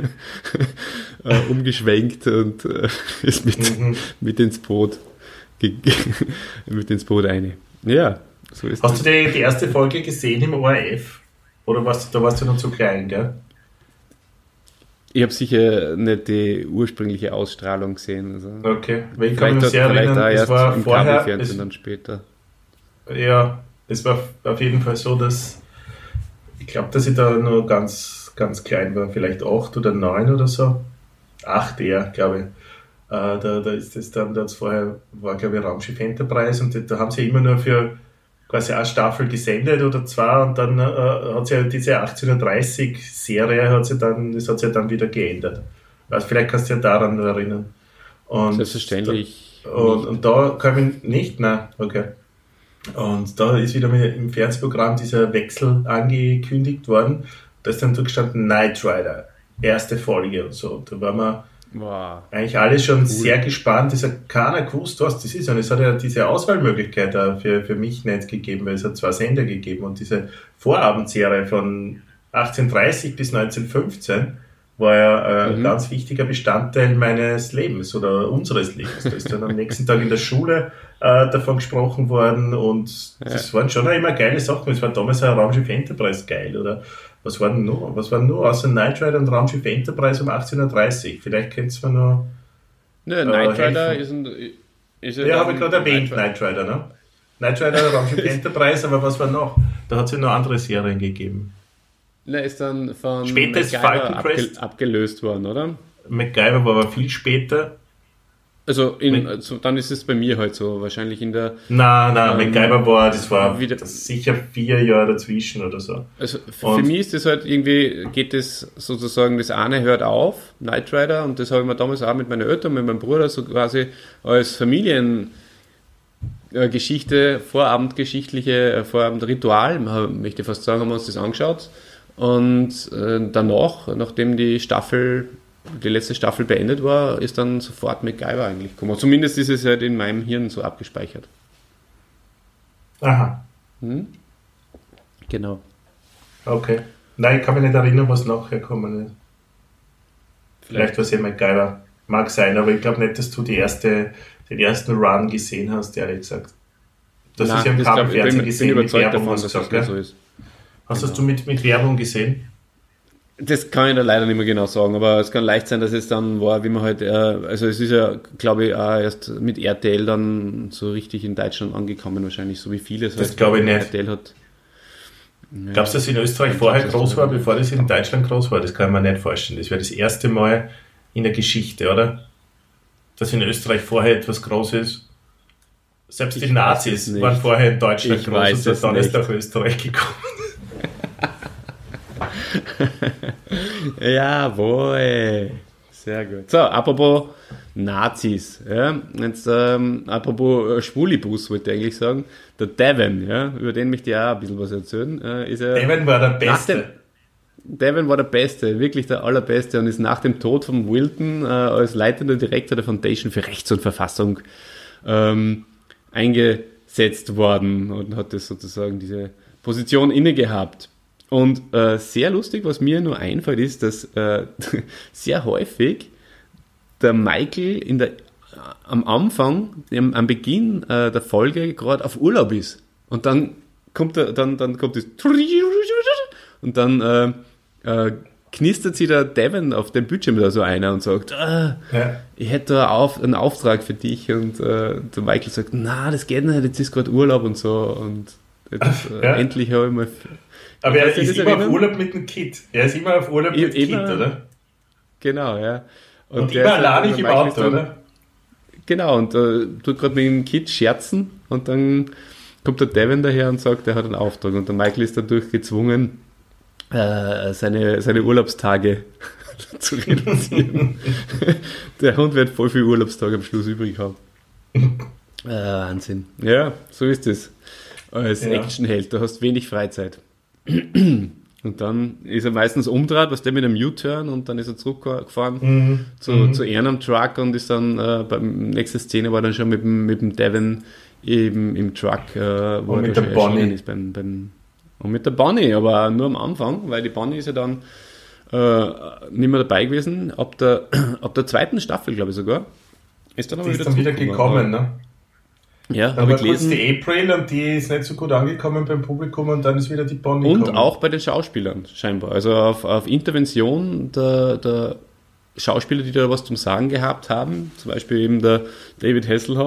Speaker 1: äh, umgeschwenkt und äh, ist mit,
Speaker 3: Mhm.
Speaker 1: mit ins Boot ge- mit ins Boot eine. Ja, so ist
Speaker 3: Hast
Speaker 1: das.
Speaker 3: du die, die erste Folge gesehen im O R F? Oder warst du, da warst du noch zu klein, gell?
Speaker 1: Ich habe sicher nicht die ursprüngliche Ausstrahlung gesehen. Also
Speaker 3: Okay, weil ich kann
Speaker 1: vielleicht
Speaker 3: mich noch
Speaker 1: hat,
Speaker 3: sehr
Speaker 1: vielleicht
Speaker 3: erinnern,
Speaker 1: auch
Speaker 3: es
Speaker 1: erst
Speaker 3: war
Speaker 1: im
Speaker 3: vorher,
Speaker 1: Kabelfernsehen
Speaker 3: es,
Speaker 1: dann später.
Speaker 3: ja, es war auf jeden Fall so, dass ich glaube, dass ich da nur ganz, ganz klein war, vielleicht acht oder neun oder so. Acht eher, glaube ich. Äh, da, da ist das dann, da hat's vorher war, glaube ich, Raumschiff Enterprise und da haben sie immer nur für quasi eine Staffel gesendet oder zwei und dann äh, hat sie ja diese achtzehnhundertdreißig-Serie hat sie dann, das hat sie dann wieder geändert. Also vielleicht kannst du dich ja daran nur erinnern. Und
Speaker 1: Selbstverständlich.
Speaker 3: Da, und, und da kann ich nicht, nein, okay. Und da ist wieder mit, im Fernsehprogramm dieser Wechsel angekündigt worden. Da ist dann durchgestanden Knight Rider, erste Folge und so. Da waren wir wow. eigentlich alle schon cool. sehr gespannt. Es hat keiner gewusst, was das ist. Und es hat ja diese Auswahlmöglichkeit auch für, für mich nicht gegeben, weil es hat zwei Sender gegeben. Und diese Vorabendserie von achtzehnhundertdreißig bis neunzehnhundertfünfzehn war ja ein mhm. ganz wichtiger Bestandteil meines Lebens oder unseres Lebens. Da ist dann am nächsten Tag in der Schule äh, davon gesprochen worden und ja. das waren schon immer geile Sachen. Es war damals ein Raumschiff Enterprise geil, oder? Was war denn nur? Was war nur außer Knight Rider und Raumschiff Enterprise um achtzehnhundertdreißig? Vielleicht kennt man noch.
Speaker 1: Ne, äh, Knight Rider ist ein. Ist
Speaker 3: ja, habe ich gerade erwähnt, Knight Rider, ne? Knight Rider, Raumschiff Enterprise, aber was war noch? Da hat es ja noch andere Serien gegeben.
Speaker 1: Ne, ist dann von
Speaker 3: später ist Falcon
Speaker 1: abge- abgelöst worden, oder?
Speaker 3: MacGyver war aber viel später.
Speaker 1: Also, in, also dann ist es bei mir halt so, wahrscheinlich in der...
Speaker 3: Nein, nein, ähm, MacGyver war, das war wieder, das sicher vier Jahre dazwischen oder so.
Speaker 1: Also für mich ist das halt irgendwie, geht das sozusagen, das eine hört auf, Knight Rider, und das habe ich mir damals auch mit meinen Eltern, mit meinem Bruder so quasi als Familiengeschichte, Vorabendgeschichtliche, Vorabendritual, möchte ich fast sagen, haben wir uns das angeschaut. Und äh, danach, nachdem die Staffel, die letzte Staffel beendet war, ist dann sofort MacGyver eigentlich gekommen. Zumindest ist es halt in meinem Hirn so abgespeichert.
Speaker 3: Aha.
Speaker 1: Hm? Genau.
Speaker 3: Okay. Nein, ich kann mich nicht erinnern, was nachher gekommen ist. Vielleicht war es ja MacGyver. Mag sein, aber ich glaube nicht, dass du die erste, den ersten Run gesehen hast, ehrlich gesagt. Das
Speaker 1: Nein,
Speaker 3: ist ja im Kabelfernsehen gesehen,
Speaker 1: bin überzeugt
Speaker 3: mit Werbung,
Speaker 1: davon, dass das
Speaker 3: gesagt,
Speaker 1: so ist.
Speaker 3: Hast
Speaker 1: Genau.
Speaker 3: du mit, mit Werbung gesehen?
Speaker 1: Das kann ich da leider nicht mehr genau sagen, aber es kann leicht sein, dass es dann war, wie man halt, äh, also es ist ja, glaube ich, auch erst mit R T L dann so richtig in Deutschland angekommen, wahrscheinlich, so wie vieles.
Speaker 3: Das glaube ich nicht.
Speaker 1: R T L hat. Ja.
Speaker 3: Glaubst du, dass in Österreich vorher groß war, bevor das in Deutschland groß war? Das kann man nicht vorstellen. Das wäre das erste Mal in der Geschichte, oder? Dass in Österreich vorher etwas Großes. Selbst die
Speaker 1: ich
Speaker 3: Nazis waren vorher in Deutschland
Speaker 1: ich
Speaker 3: groß und dann ist nach Österreich gekommen.
Speaker 1: Jawohl. Sehr gut. So, apropos Nazis. Ja, jetzt, ähm, apropos Schwulibus, wollte ich eigentlich sagen. Der Devon, ja, über den möchte ich auch ein bisschen was erzählen. Äh, ist er
Speaker 3: Devon war der Beste.
Speaker 1: Dem, Devon war der Beste, wirklich der Allerbeste, und ist nach dem Tod von Wilton äh, als leitender Direktor der Foundation für Rechts und Verfassung ähm, eingesetzt worden und hat das sozusagen diese Position inne gehabt. Und äh, sehr lustig, was mir nur einfällt, ist, dass äh, sehr häufig der Michael in der, am Anfang, am, am Beginn äh, der Folge gerade auf Urlaub ist. Und dann kommt er, dann, dann kommt das und dann äh, äh, knistert sich der Devon auf dem Bildschirm da so einer und sagt, ah, ja. ich hätte da auf, einen Auftrag für dich, und äh, der Michael sagt, na, das geht nicht, jetzt ist gerade Urlaub und so, und jetzt, äh, ja. endlich habe ich mal...
Speaker 3: Aber er ist immer auf Urlaub mit dem Kid. Er ist immer auf Urlaub mit dem Kind, oder?
Speaker 1: Genau, ja.
Speaker 3: Und, und immer alleinig im Auto, dann, oder?
Speaker 1: Genau, und äh, tut gerade mit dem Kid scherzen, und dann kommt der Devon daher und sagt, er hat einen Auftrag, und der Michael ist dadurch gezwungen, äh, seine, seine Urlaubstage zu reduzieren. Der Hund wird voll viele Urlaubstage am Schluss übrig haben. Äh, Wahnsinn. Ja, so ist es. Als ja. Actionheld, du hast wenig Freizeit. Und dann ist er meistens umgedreht, was der mit einem U-Turn, und dann ist er zurückgefahren mhm. zu, mhm. zu einem Truck, und ist dann, äh, beim nächste Szene war dann schon mit dem, mit dem Devon eben im Truck, äh, wo
Speaker 3: und
Speaker 1: er
Speaker 3: mit der
Speaker 1: schon
Speaker 3: Bonnie.
Speaker 1: erschienen ist. Beim, beim, und mit der Bonnie, aber nur am Anfang, weil die Bonnie ist ja dann äh, nicht mehr dabei gewesen, ab der, ab der zweiten Staffel, glaube ich sogar. Ist dann aber
Speaker 3: die
Speaker 1: wieder,
Speaker 3: ist dann wieder gekommen, ne?
Speaker 1: Ja,
Speaker 3: dann war
Speaker 1: ich gelesen.
Speaker 3: kurz die April, und die ist nicht so gut angekommen beim Publikum, und dann ist wieder die Bonnie
Speaker 1: Und
Speaker 3: gekommen.
Speaker 1: auch bei den Schauspielern scheinbar. Also auf, auf Intervention der, der Schauspieler, die da was zum Sagen gehabt haben, zum Beispiel eben der David Hasselhoff,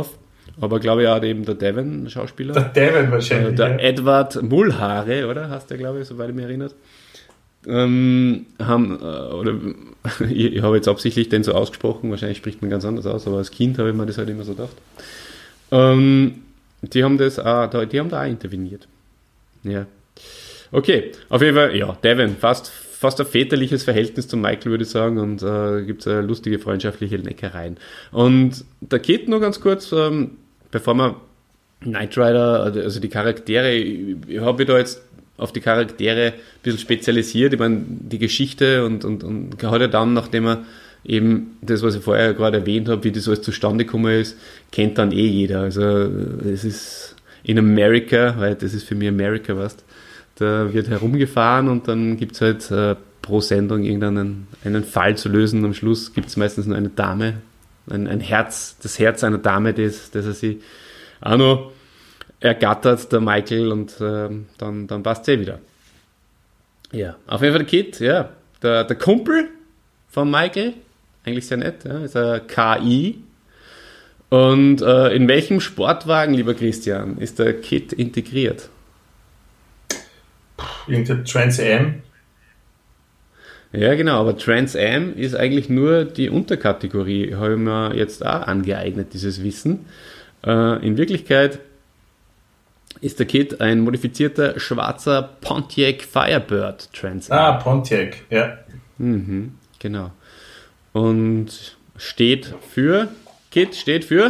Speaker 1: aber glaube ich auch eben der Devon, Schauspieler.
Speaker 3: Der Devon wahrscheinlich.
Speaker 1: Äh, der
Speaker 3: ja.
Speaker 1: Edward Mulhare, oder? Heißt der, glaube ich, soweit ich mich erinnert. Ähm, haben, äh, oder ich, ich habe jetzt absichtlich den so ausgesprochen, wahrscheinlich spricht man ganz anders aus, aber als Kind habe ich mir das halt immer so gedacht. Ähm, die haben das auch, da, die haben da auch interveniert. Ja. Okay, auf jeden Fall, ja, Devon, fast, fast ein väterliches Verhältnis zu Michael, würde ich sagen, und äh, gibt es lustige freundschaftliche Neckereien. Und da geht nur ganz kurz, ähm, bevor wir Knight Rider, also die Charaktere, ich, ich habe mich da jetzt auf die Charaktere ein bisschen spezialisiert. Ich meine, die Geschichte und, und, und hat ja dann, nachdem er eben das, was ich vorher gerade erwähnt habe, wie das alles zustande gekommen ist, kennt dann eh jeder. Also es ist in America, weil das ist für mich America, weißt, da wird herumgefahren und dann gibt es halt äh, pro Sendung irgendeinen einen Fall zu lösen. Am Schluss gibt es meistens nur eine Dame, ein, ein Herz, das Herz einer Dame, das, das er sich auch noch ergattert, der Michael, und äh, dann, dann passt es eh wieder. Ja, auf jeden Fall der Kid, ja, der, der Kumpel von Michael, eigentlich sehr nett, ja, ist ein K I. Und äh, in welchem Sportwagen, lieber Christian, ist der Kid integriert?
Speaker 3: Irgendein Trans Am.
Speaker 1: Ja, genau, aber Trans Am ist eigentlich nur die Unterkategorie, habe ich mir jetzt auch angeeignet, dieses Wissen. Äh, in Wirklichkeit ist der Kid ein modifizierter schwarzer Pontiac Firebird Trans Am.
Speaker 3: Ah, Pontiac, ja.
Speaker 1: Mhm, genau. Und steht für, Kid steht für,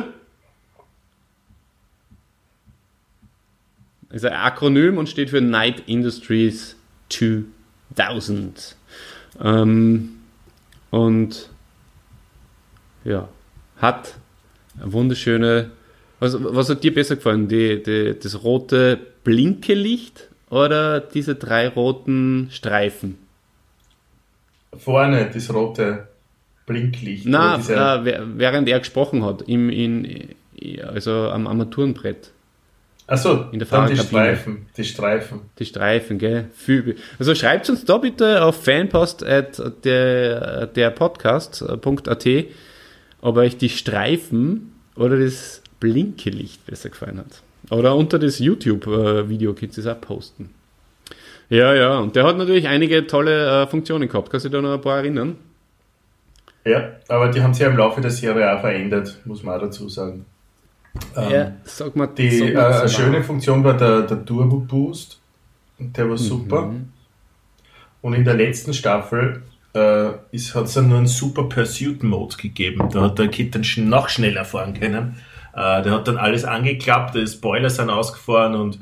Speaker 1: ist ein Akronym und steht für Knight Industries zweitausend. Ähm, und ja, hat eine wunderschöne, was, was hat dir besser gefallen? Die, die, das rote Blinkelicht oder diese drei roten Streifen?
Speaker 3: Vorne das rote Blinklicht.
Speaker 1: Na,
Speaker 3: diese...
Speaker 1: äh, während er gesprochen hat, im, in, also am Armaturenbrett.
Speaker 3: Achso,
Speaker 1: in der
Speaker 3: dann die
Speaker 1: Fahrerkabine.
Speaker 3: Streifen. Die Streifen.
Speaker 1: Die Streifen, gell? Also schreibt uns da bitte auf fanpost at der, der podcast punkt at, ob euch die Streifen oder das Blinkelicht besser gefallen hat. Oder unter das YouTube-Video könnt ihr es auch posten. Ja, ja, und der hat natürlich einige tolle äh, Funktionen gehabt. Kannst du dich da noch ein paar erinnern?
Speaker 3: Ja, aber die haben sich im Laufe der Serie auch verändert, muss man auch dazu sagen. Ähm,
Speaker 1: Ja, sag mal,
Speaker 3: die
Speaker 1: sag
Speaker 3: äh,
Speaker 1: mal
Speaker 3: eine
Speaker 1: das
Speaker 3: schöne
Speaker 1: mal.
Speaker 3: Funktion war der, der Turbo Boost. Der war super. Und in der letzten Staffel äh, hat es dann nur einen Super Pursuit Mode gegeben. Da hat der Kid dann sch- noch schneller fahren können. Äh, der hat dann alles angeklappt, die Spoiler sind ausgefahren und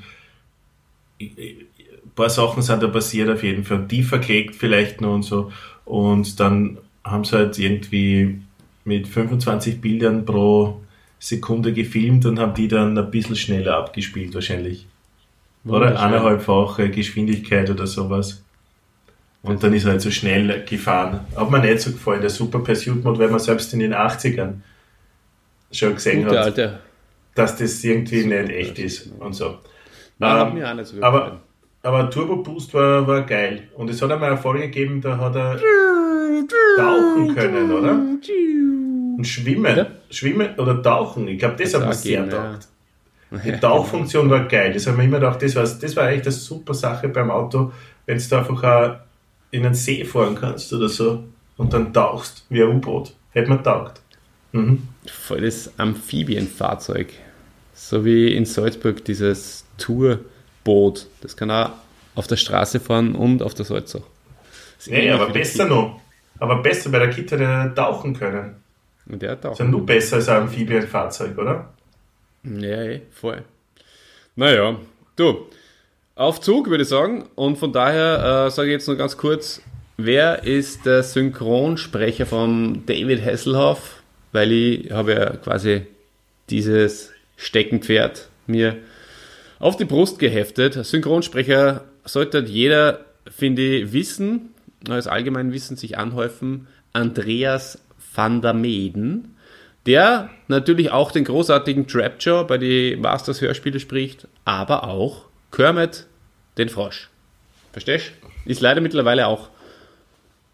Speaker 3: ich, ich, ein paar Sachen sind da passiert auf jeden Fall. Die verklickt vielleicht noch und so. Und dann haben sie halt irgendwie mit fünfundzwanzig Bildern pro Sekunde gefilmt und haben die dann ein bisschen schneller abgespielt wahrscheinlich. Oder
Speaker 1: Wunderschön.
Speaker 3: eineinhalbfache Geschwindigkeit oder sowas. Und dann ist er halt so schnell gefahren. Hat mir nicht so gefallen, der Super Pursuit Mode, weil man selbst in den achtzigern schon gesehen
Speaker 1: Gute
Speaker 3: hat,
Speaker 1: alte.
Speaker 3: dass das irgendwie
Speaker 1: Super
Speaker 3: nicht echt ist
Speaker 1: Pursuit
Speaker 3: und so.
Speaker 1: Nein, hat
Speaker 3: Ähm,
Speaker 1: mir auch nicht so
Speaker 3: aber,
Speaker 1: gefallen.
Speaker 3: aber Turbo Boost war, war geil. Und es hat einmal eine Folge gegeben, da hat er tauchen können, oder? Und schwimmen.
Speaker 1: Ja.
Speaker 3: Schwimmen oder tauchen. Ich glaube, das,
Speaker 1: Das
Speaker 3: hat mir
Speaker 1: auch
Speaker 3: sehr
Speaker 1: gehen, ja.
Speaker 3: gedacht. Die Tauchfunktion war geil. Das haben wir immer gedacht, das war, das war eigentlich eine super Sache beim Auto, wenn du einfach auch in einen See fahren kannst oder so und dann tauchst wie ein U-Boot. Hätte man taugt. Mhm.
Speaker 1: Voll das Amphibienfahrzeug. So wie in Salzburg dieses Tourboot. Das kann auch auf der Straße fahren und auf der Salzach. Das ist
Speaker 3: Nee,
Speaker 1: ähnlich
Speaker 3: aber
Speaker 1: wie der
Speaker 3: besser
Speaker 1: Kid.
Speaker 3: noch. Aber besser, weil der Kid hat ja tauchen können.
Speaker 1: Und der hat
Speaker 3: Das
Speaker 1: auch.
Speaker 3: ist ja nur besser als ein Amphibienfahrzeug, oder?
Speaker 1: Ja, eh, voll. Naja, du, auf Zug würde ich sagen. Und von daher äh, sage ich jetzt nur ganz kurz, wer ist der Synchronsprecher von David Hasselhoff? Weil ich habe ja quasi dieses Steckenpferd mir auf die Brust geheftet. Synchronsprecher sollte jeder, finde ich, wissen, als Allgemeinwissen sich anhäufen. Andreas van der Meeden, der natürlich auch den großartigen Trapjaw bei den Masters-Hörspiele spricht, aber auch Kermit den Frosch. Verstehst du? Ist leider mittlerweile auch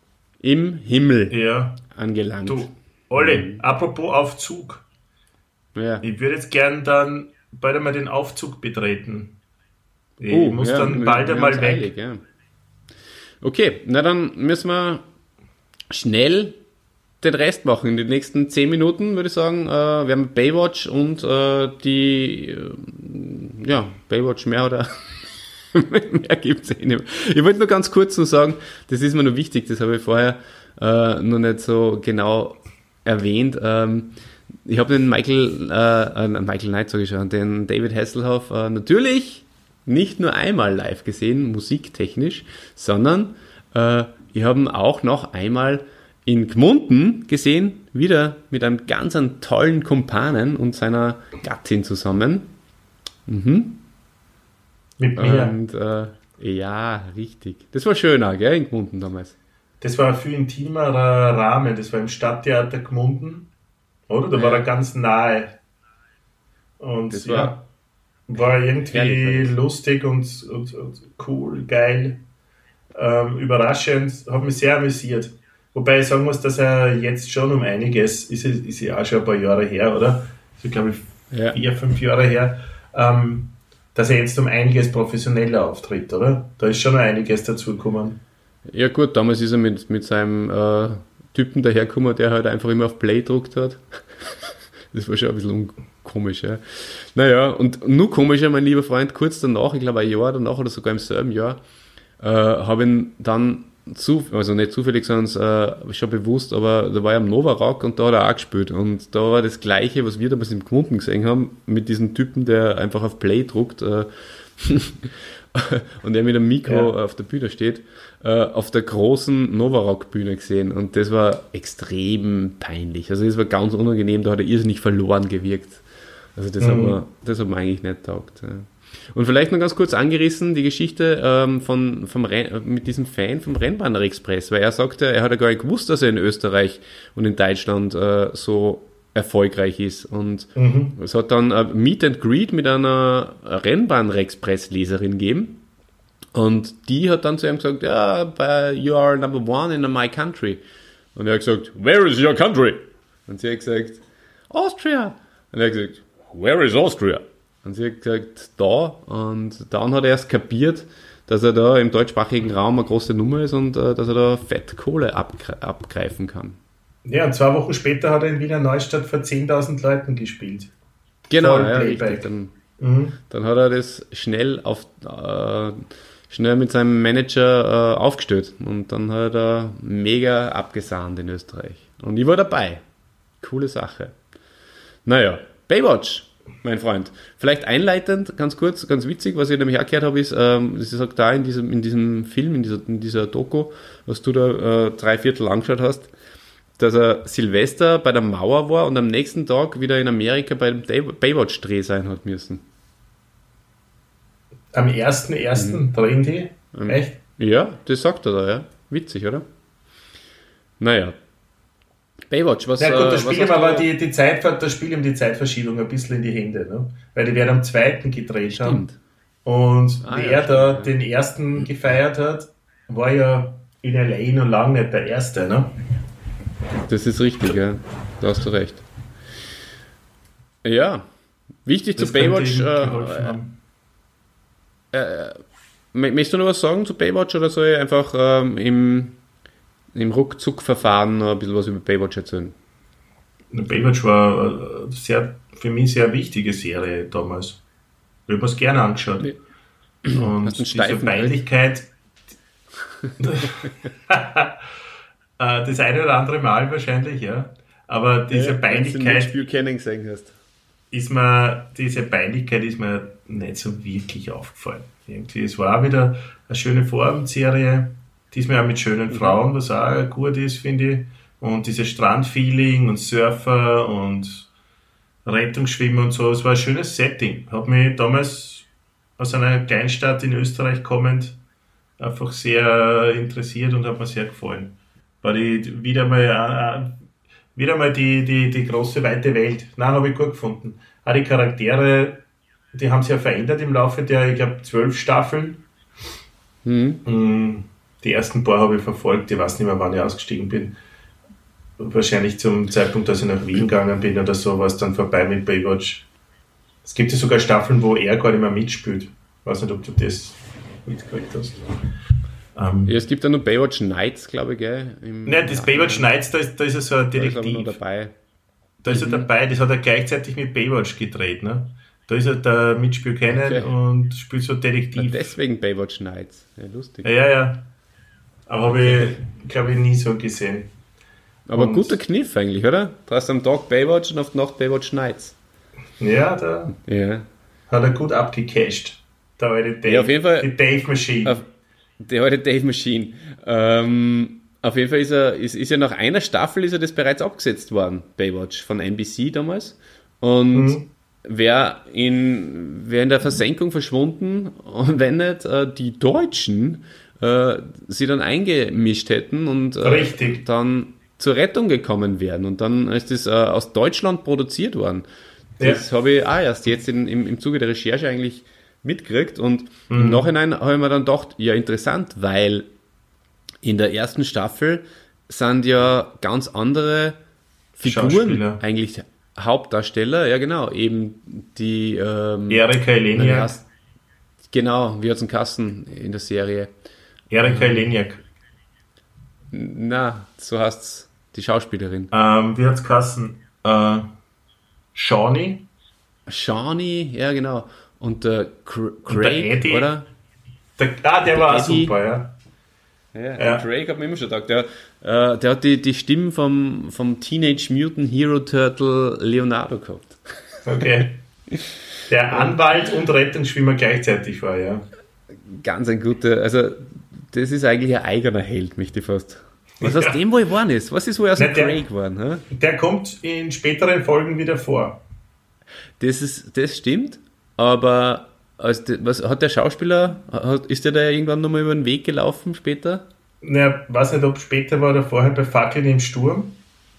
Speaker 1: im Himmel
Speaker 3: Ja.
Speaker 1: angelangt.
Speaker 3: Du, Olli, apropos auf Zug.
Speaker 1: Ja.
Speaker 3: Ich würde jetzt gern dann bald einmal den Aufzug betreten. Ich
Speaker 1: Oh,
Speaker 3: muss
Speaker 1: ja,
Speaker 3: dann
Speaker 1: wir-
Speaker 3: bald
Speaker 1: wir
Speaker 3: einmal
Speaker 1: haben's
Speaker 3: weg.
Speaker 1: eilig, ja. Okay, na dann müssen wir schnell den Rest machen. In den nächsten zehn Minuten würde ich sagen, äh, wir haben Baywatch und äh, die, äh, ja, Baywatch mehr oder mehr gibt es eh nicht mehr. Ich wollte nur ganz kurz noch sagen, das ist mir noch wichtig, das habe ich vorher äh, noch nicht so genau erwähnt. Ähm, ich habe den Michael, äh, äh, Michael Knight, sage ich schon, den David Hasselhoff äh, natürlich nicht nur einmal live gesehen, musiktechnisch, sondern äh, ich habe ihn auch noch einmal in Gmunden gesehen, wieder mit einem ganz einen tollen Kumpanen und seiner Gattin zusammen. Mhm.
Speaker 3: Mit mir.
Speaker 1: Und äh, ja, richtig. Das war schön auch, gell, in Gmunden damals.
Speaker 3: Das war ein viel intimerer Rahmen. Das war im Stadttheater Gmunden. Oder? Da
Speaker 1: Ja.
Speaker 3: war er ganz nahe. Und
Speaker 1: Das
Speaker 3: ja,
Speaker 1: war-
Speaker 3: war irgendwie
Speaker 1: Herrlich, herrlich.
Speaker 3: lustig und, und, und cool, geil, ähm, überraschend. Hat mich sehr amüsiert. Wobei ich sagen muss, dass er jetzt schon um einiges, ist, es- ist ja auch schon ein paar Jahre her, oder? So, glaube ich,
Speaker 1: Ja.
Speaker 3: vier, fünf Jahre her, ähm, dass er jetzt um einiges professioneller auftritt, oder? Da ist schon noch einiges dazugekommen.
Speaker 1: Ja gut, damals ist er mit, mit seinem äh, Typen dahergekommen, der halt einfach immer auf Play gedruckt hat. Das war schon ein bisschen komisch, ja. Naja, und nur komischer, mein lieber Freund, kurz danach, ich glaube ein Jahr danach oder sogar im selben Jahr, äh, habe ihn dann, zu, also nicht zufällig, sondern äh, schon bewusst, aber da war er am Nova Rock und da hat er auch gespielt. Und da war das Gleiche, was wir damals im Gmunden gesehen haben, mit diesem Typen, der einfach auf Play druckt äh, und der mit einem Mikro
Speaker 3: Ja.
Speaker 1: auf der Bühne steht, äh, auf der großen Nova Rock Bühne gesehen. Und das war extrem peinlich. Also das war ganz unangenehm, da hat er irrsinnig verloren gewirkt. Also das,
Speaker 3: Mhm.
Speaker 1: hat, man, das hat mir eigentlich nicht taugt. Ja. Und vielleicht noch ganz kurz angerissen, die Geschichte ähm, von, vom Renn, mit diesem Fan vom Rennbahner Express, weil er sagte, er hat ja gar nicht gewusst, dass er in Österreich und in Deutschland äh, so erfolgreich ist. Und
Speaker 3: Mhm.
Speaker 1: es hat dann ein Meet and Greet mit einer Rennbahn-Express-Leserin gegeben. Und die hat dann zu ihm gesagt, ja, but you are number one in my country. Und er hat gesagt, where is your country? Und sie hat gesagt, Austria. Und er hat gesagt, where is Austria? Und sie hat gesagt, da. Und dann hat er erst kapiert, dass er da im deutschsprachigen Raum eine große Nummer ist und äh, dass er da fett Kohle abgre- abgreifen kann.
Speaker 3: Ja, und zwei Wochen später hat er in Wiener Neustadt vor zehntausend Leuten gespielt.
Speaker 1: Genau,
Speaker 3: Voll
Speaker 1: ja,
Speaker 3: Playback.
Speaker 1: richtig. Dann,
Speaker 3: Mhm.
Speaker 1: dann hat er das schnell auf äh, schnell mit seinem Manager äh, aufgestellt und dann hat er mega abgesahnt in Österreich. Und ich war dabei. Coole Sache. Naja, Baywatch, mein Freund. Vielleicht einleitend, ganz kurz, ganz witzig, was ich nämlich auch gehört habe, ist, ähm, das ist auch da in diesem, in diesem Film, in dieser, in dieser Doku, was du da äh, drei Viertel angeschaut hast, dass er Silvester bei der Mauer war und am nächsten Tag wieder in Amerika bei dem Day- Baywatch-Dreh sein hat müssen.
Speaker 3: Am ersten ersten drehen die.
Speaker 1: Ähm,
Speaker 3: Echt?
Speaker 1: Ja, das sagt er da, ja. Witzig, oder? Naja. Baywatch, was,
Speaker 3: Ja gut,
Speaker 1: äh,
Speaker 3: da
Speaker 1: was
Speaker 3: spielt
Speaker 1: hast
Speaker 3: ihm aber
Speaker 1: du-
Speaker 3: die, die, Zeit, da spielt ihm die Zeitverschiebung ein bisschen in die Hände. Ne? Weil die werden am zweiten gedreht haben.
Speaker 1: Stimmt.
Speaker 3: Und
Speaker 1: Ah,
Speaker 3: wie
Speaker 1: ja,
Speaker 3: er da
Speaker 1: stimmt, ja.
Speaker 3: den ersten gefeiert hat, war ja in L A noch lange nicht der erste. Ne?
Speaker 1: Das ist richtig, ja. Da hast du recht. Ja. Wichtig
Speaker 3: Das
Speaker 1: zu
Speaker 3: könnte
Speaker 1: Baywatch.
Speaker 3: ihm
Speaker 1: Äh,
Speaker 3: geholfen haben.
Speaker 1: mö- möchtest du noch was sagen zu Baywatch oder soll ich einfach ähm, im, im Ruckzuck-Verfahren noch ein bisschen was über Baywatch erzählen?
Speaker 3: Baywatch war eine sehr, für mich sehr wichtige Serie damals. Ich habe mir es gerne angeschaut.
Speaker 1: Nee.
Speaker 3: Und
Speaker 1: Hast einen
Speaker 3: diese
Speaker 1: steifen
Speaker 3: Peinlichkeit, äh, das eine oder andere Mal wahrscheinlich, ja. Aber diese Peinlichkeit
Speaker 1: Buchanan gesehen hast.
Speaker 3: ist mir, diese Peinlichkeit ist mir nicht so wirklich aufgefallen. Irgendwie, es war auch wieder eine schöne Vorabendserie, diesmal auch mit schönen Frauen, was auch gut ist, finde ich. Und dieses Strandfeeling und Surfer und Rettungsschwimmen und so, es war ein schönes Setting. Hat mich damals aus einer Kleinstadt in Österreich kommend einfach sehr interessiert und hat mir sehr gefallen. War die wieder mal, äh, wieder mal die, die, die große, weite Welt. Nein, habe ich gut gefunden. Auch die Charaktere, die haben sich ja verändert im Laufe der, ich glaube, zwölf Staffeln.
Speaker 1: Mhm.
Speaker 3: Mm, Die ersten paar habe ich verfolgt, ich weiß nicht mehr, wann ich ausgestiegen bin. wahrscheinlich zum Zeitpunkt, als ich nach Wien gegangen bin oder so, war es dann vorbei mit Baywatch. Es gibt ja sogar Staffeln, wo er gar nicht mehr mitspielt. Ich weiß nicht, ob du das mitgekriegt hast. Ähm,
Speaker 1: Ja, es gibt ja nur Baywatch Nights, glaube ich, gell? Im,
Speaker 3: Nein, das Baywatch Nights, da ist, da ist er so ein
Speaker 1: da ist aber
Speaker 3: Detektiv.
Speaker 1: noch dabei.
Speaker 3: Da ist er dabei, das hat er gleichzeitig mit Baywatch gedreht. Ne? Da ist er der Mitch Buchanan
Speaker 1: Okay.
Speaker 3: und spielt so
Speaker 1: Ja,
Speaker 3: Detektiv.
Speaker 1: deswegen Baywatch Nights. Ja, lustig.
Speaker 3: Ja, ja. Aber habe ich, glaube ich, nie so gesehen.
Speaker 1: Aber
Speaker 3: und-
Speaker 1: guter Kniff eigentlich, oder? Du hast am Tag Baywatch und auf die Nacht Baywatch Nights.
Speaker 3: Ja, da
Speaker 1: Ja.
Speaker 3: hat er gut abgecasht. Der alte Dave,
Speaker 1: Ja, auf jeden Fall-
Speaker 3: die Dave Machine.
Speaker 1: Auf, die alte Dave Machine. Ähm, auf jeden Fall ist er, ist, ist ja nach einer Staffel ist er das bereits abgesetzt worden, Baywatch, von N B C damals. Und
Speaker 3: Mhm.
Speaker 1: wäre in, wär in der Versenkung verschwunden, und wenn nicht äh, die Deutschen äh, sie dann eingemischt hätten und äh,
Speaker 3: Richtig.
Speaker 1: dann zur Rettung gekommen wären. Und dann ist das äh, aus Deutschland produziert worden. Das
Speaker 3: Ja.
Speaker 1: habe ich auch erst jetzt in, im, im Zuge der Recherche eigentlich mitgekriegt. Und
Speaker 3: Mhm.
Speaker 1: im Nachhinein habe ich mir dann gedacht, ja, interessant, weil in der ersten Staffel sind ja ganz andere Figuren
Speaker 3: Schauspieler.
Speaker 1: eigentlich Hauptdarsteller. Ja, genau, eben die ähm,
Speaker 3: Erika
Speaker 1: wie
Speaker 3: Eleniak.
Speaker 1: heißt- genau, wie hat's einen Kasten in der Serie.
Speaker 3: Erika Eleniak.
Speaker 1: Na, so heißt's die Schauspielerin.
Speaker 3: Ähm, wie hat's geheißen? Äh, Shawnee.
Speaker 1: Shawnee, ja genau. Und der Cr
Speaker 3: der
Speaker 1: Craig,
Speaker 3: Eddie.
Speaker 1: oder?
Speaker 3: Der, ah, der war auch
Speaker 1: Eddie.
Speaker 3: super, ja.
Speaker 1: Ja,
Speaker 3: Ja.
Speaker 1: der Craig hat mir immer schon gedacht. Der, äh, der hat die, die Stimmen vom, vom Teenage Mutant Hero Turtle Leonardo gehabt.
Speaker 3: Okay. Der Anwalt und Rettungsschwimmer gleichzeitig war, ja.
Speaker 1: Ganz ein guter, also das ist eigentlich ein eigener Held, möchte ich fast. Was aus
Speaker 3: Ja.
Speaker 1: dem wohl geworden ist? Was ist wohl aus dem
Speaker 3: Nein, der-
Speaker 1: Craig geworden? Hä?
Speaker 3: Der kommt in späteren Folgen wieder vor.
Speaker 1: Das, ist, das stimmt, aber als de, was hat der Schauspieler, hat, ist der da irgendwann nochmal über den Weg gelaufen später?
Speaker 3: Na, weiß nicht, ob später war oder vorher bei Fackeln im Sturm.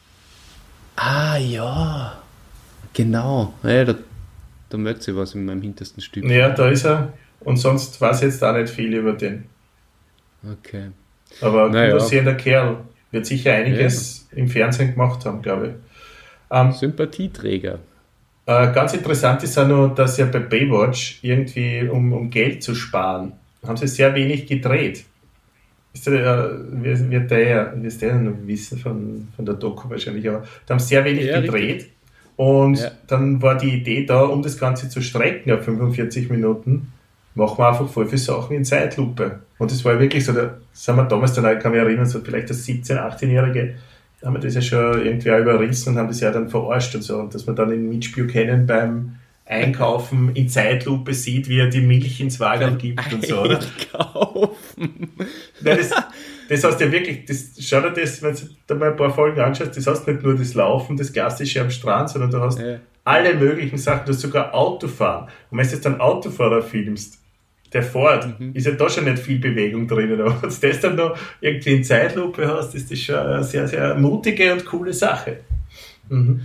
Speaker 1: Ah ja, genau. Ja, da, da merkt sich was in meinem hintersten Stück.
Speaker 3: Ja, da ist er. Und sonst weiß ich jetzt auch nicht viel über den.
Speaker 1: Okay.
Speaker 3: Aber ein
Speaker 1: Naja.
Speaker 3: gut aussehender Kerl. Wird sicher einiges im Fernsehen gemacht haben, glaube ich. Ähm,
Speaker 1: Sympathieträger.
Speaker 3: äh, ganz interessant ist auch noch, dass ja bei Baywatch irgendwie, um, um Geld zu sparen, haben sie sehr wenig gedreht. Ist der, äh, wird, wird der ja, wirst der ja noch wissen von, von der Doku wahrscheinlich, aber da haben sie sehr wenig
Speaker 1: Ja,
Speaker 3: gedreht.
Speaker 1: richtig.
Speaker 3: Und
Speaker 1: Ja.
Speaker 3: dann war die Idee da, um das Ganze zu strecken auf fünfundvierzig Minuten, machen wir einfach voll viele Sachen in Zeitlupe. Und das war ja wirklich so, da sind wir damals dann, ich kann mich erinnern, so vielleicht als siebzehn-, achtzehnjährige, haben wir das ja schon irgendwie auch überrissen und haben das ja dann verarscht und so. Und dass man dann in Mitch Buchanan beim Einkaufen in Zeitlupe sieht, wie er die Milch ins Wagen gibt und so, oder?
Speaker 1: Einkaufen.
Speaker 3: Nein, das, das heißt ja wirklich, das, schau dir das, wenn du da mal ein paar Folgen anschaust, das heißt nicht nur das Laufen, das Klassische am Strand, sondern du hast
Speaker 1: Ja.
Speaker 3: alle möglichen Sachen, du hast sogar Autofahren. Und wenn du jetzt einen Autofahrer filmst, der fährt,
Speaker 1: Mhm.
Speaker 3: ist ja da schon nicht viel Bewegung drinnen. Aber wenn du das dann noch irgendwie in Zeitlupe hast, ist das schon eine sehr, sehr mutige und coole Sache. Mhm.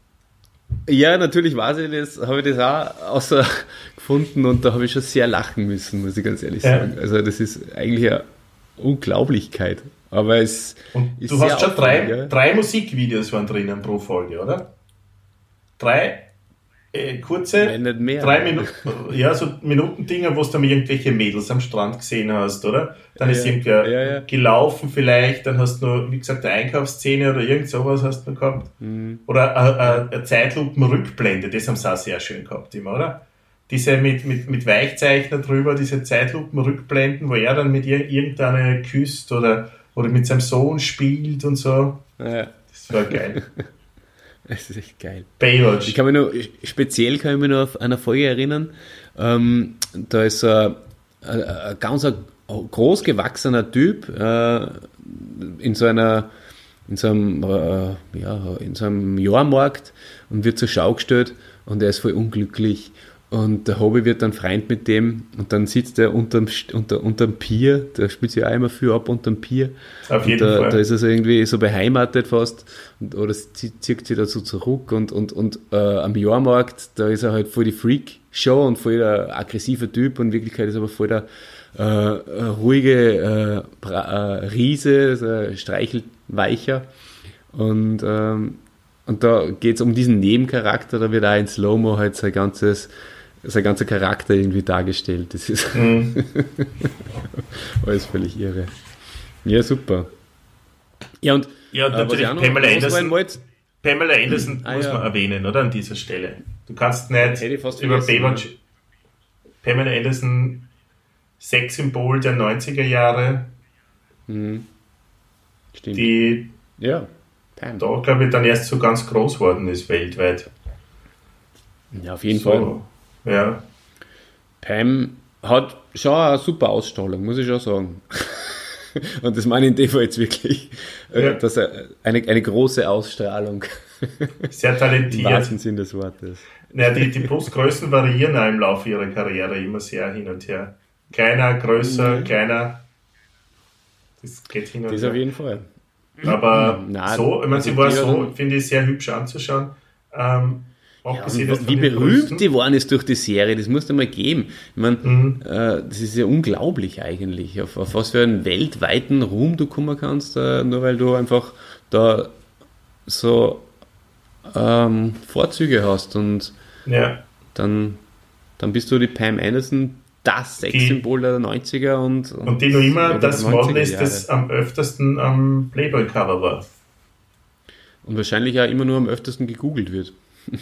Speaker 1: Ja, natürlich weiß ich das, habe ich das auch außer gefunden und da habe ich schon sehr lachen müssen, muss ich ganz ehrlich
Speaker 3: Ja.
Speaker 1: sagen. Also das ist eigentlich eine Unglaublichkeit. Aber es
Speaker 3: Und
Speaker 1: ist
Speaker 3: du
Speaker 1: sehr
Speaker 3: hast schon
Speaker 1: auffällig,
Speaker 3: drei,
Speaker 1: ja.
Speaker 3: drei Musikvideos waren drinnen pro Folge, oder? Drei äh, kurze,
Speaker 1: Wenn nicht mehr.
Speaker 3: drei Minuten, ja, so Minutendinger, wo du dann irgendwelche Mädels am Strand gesehen hast, oder? Dann ist
Speaker 1: Ja,
Speaker 3: irgendwer
Speaker 1: ja, ja.
Speaker 3: gelaufen vielleicht, dann hast du noch, wie gesagt, eine Einkaufsszene oder irgend sowas hast du noch gehabt.
Speaker 1: Mhm.
Speaker 3: Oder eine, eine Zeitlupenrückblende, das haben sie auch sehr schön gehabt immer, oder? Diese mit, mit, mit Weichzeichner drüber, diese Zeitlupenrückblenden, wo er dann mit ihr irgendeine küsst oder, oder mit seinem Sohn spielt und so.
Speaker 1: Ja,
Speaker 3: Das war geil.
Speaker 1: es ist echt geil.
Speaker 3: Baywatch.
Speaker 1: Ich kann mich nur, speziell kann ich mich noch auf eine Folge erinnern, ähm, da ist ein, ein, ein ganz ein groß gewachsener Typ äh, in so einer in so einem, äh, ja, in so einem Jahrmarkt und wird zur Schau gestellt und er ist voll unglücklich und der Hobby wird dann Freund mit dem und dann sitzt er unterm, unter, unterm Pier, der spielt sich auch immer viel ab unterm Pier.
Speaker 3: Auf
Speaker 1: Und
Speaker 3: jeden
Speaker 1: da,
Speaker 3: Fall.
Speaker 1: da ist er so irgendwie so beheimatet fast und, oder zieht, zieht sich dazu zurück und, und, und äh, am Jahrmarkt, da ist er halt voll die Freak-Show und voll der aggressive Typ und in Wirklichkeit ist er aber voll der äh, ruhige äh, Bra- äh, Riese, so ein Streichelweicher Und, ähm, und da geht es um diesen Nebencharakter, da wird auch in Slow-Mo halt sein ganzes, sein ganzer Charakter irgendwie dargestellt. Das ist
Speaker 3: Mhm.
Speaker 1: alles völlig irre. Ja, super. Ja, und
Speaker 3: Ja, und
Speaker 1: äh, was
Speaker 3: natürlich
Speaker 1: ich auch noch
Speaker 3: Pamela
Speaker 1: loswerden
Speaker 3: Anderson.
Speaker 1: wollte,
Speaker 3: Pamela Anderson
Speaker 1: Ah,
Speaker 3: muss
Speaker 1: ja.
Speaker 3: man erwähnen, oder? An dieser Stelle. Du kannst nicht
Speaker 1: Hätte ich fast
Speaker 3: über
Speaker 1: vergessen,
Speaker 3: Baywatch. Pamela Anderson, Sexsymbol der neunziger Jahre,
Speaker 1: mhm. Stimmt.
Speaker 3: die
Speaker 1: ja, Pam.
Speaker 3: da, glaube ich, dann erst so ganz groß geworden ist weltweit.
Speaker 1: Ja, auf jeden Fall.
Speaker 3: So, ja.
Speaker 1: Pam hat schon eine super Ausstrahlung, muss ich schon sagen. Und das meine ich in dem Fall jetzt wirklich. äh,
Speaker 3: Ja.
Speaker 1: Dass er eine, eine große Ausstrahlung
Speaker 3: Sehr
Speaker 1: im
Speaker 3: talentiert.
Speaker 1: wahrsten Sinn des Wortes.
Speaker 3: Naja, die, die Brustgrößen variieren auch im Laufe ihrer Karriere immer sehr hin und her. Kleiner, größer,
Speaker 1: Mhm.
Speaker 3: kleiner. Das geht hin und
Speaker 1: Das
Speaker 3: her.
Speaker 1: auf jeden Fall.
Speaker 3: Aber
Speaker 1: Na,
Speaker 3: so, ich meine, sie
Speaker 1: also
Speaker 3: war
Speaker 1: die
Speaker 3: so,
Speaker 1: hat-
Speaker 3: finde ich, sehr hübsch anzuschauen. Ähm, abgesehen
Speaker 1: Und
Speaker 3: jetzt
Speaker 1: wie
Speaker 3: von den
Speaker 1: berühmt
Speaker 3: Brüsten.
Speaker 1: die geworden ist durch die Serie, das musst du mal geben. Ich meine,
Speaker 3: Mhm.
Speaker 1: äh, das ist ja unglaublich eigentlich, auf, auf was für einen weltweiten Ruhm du kommen kannst, äh, nur weil du einfach da so ähm, Vorzüge hast und
Speaker 3: Ja,
Speaker 1: dann, dann bist du die Pam Anderson, das Sexsymbol der neunziger und,
Speaker 3: und die noch immer
Speaker 1: oder
Speaker 3: das
Speaker 1: der
Speaker 3: Model
Speaker 1: neunziger
Speaker 3: ist,
Speaker 1: Jahre.
Speaker 3: das am öftesten am Playboy-Cover war.
Speaker 1: Und wahrscheinlich auch immer nur am öftesten gegoogelt wird.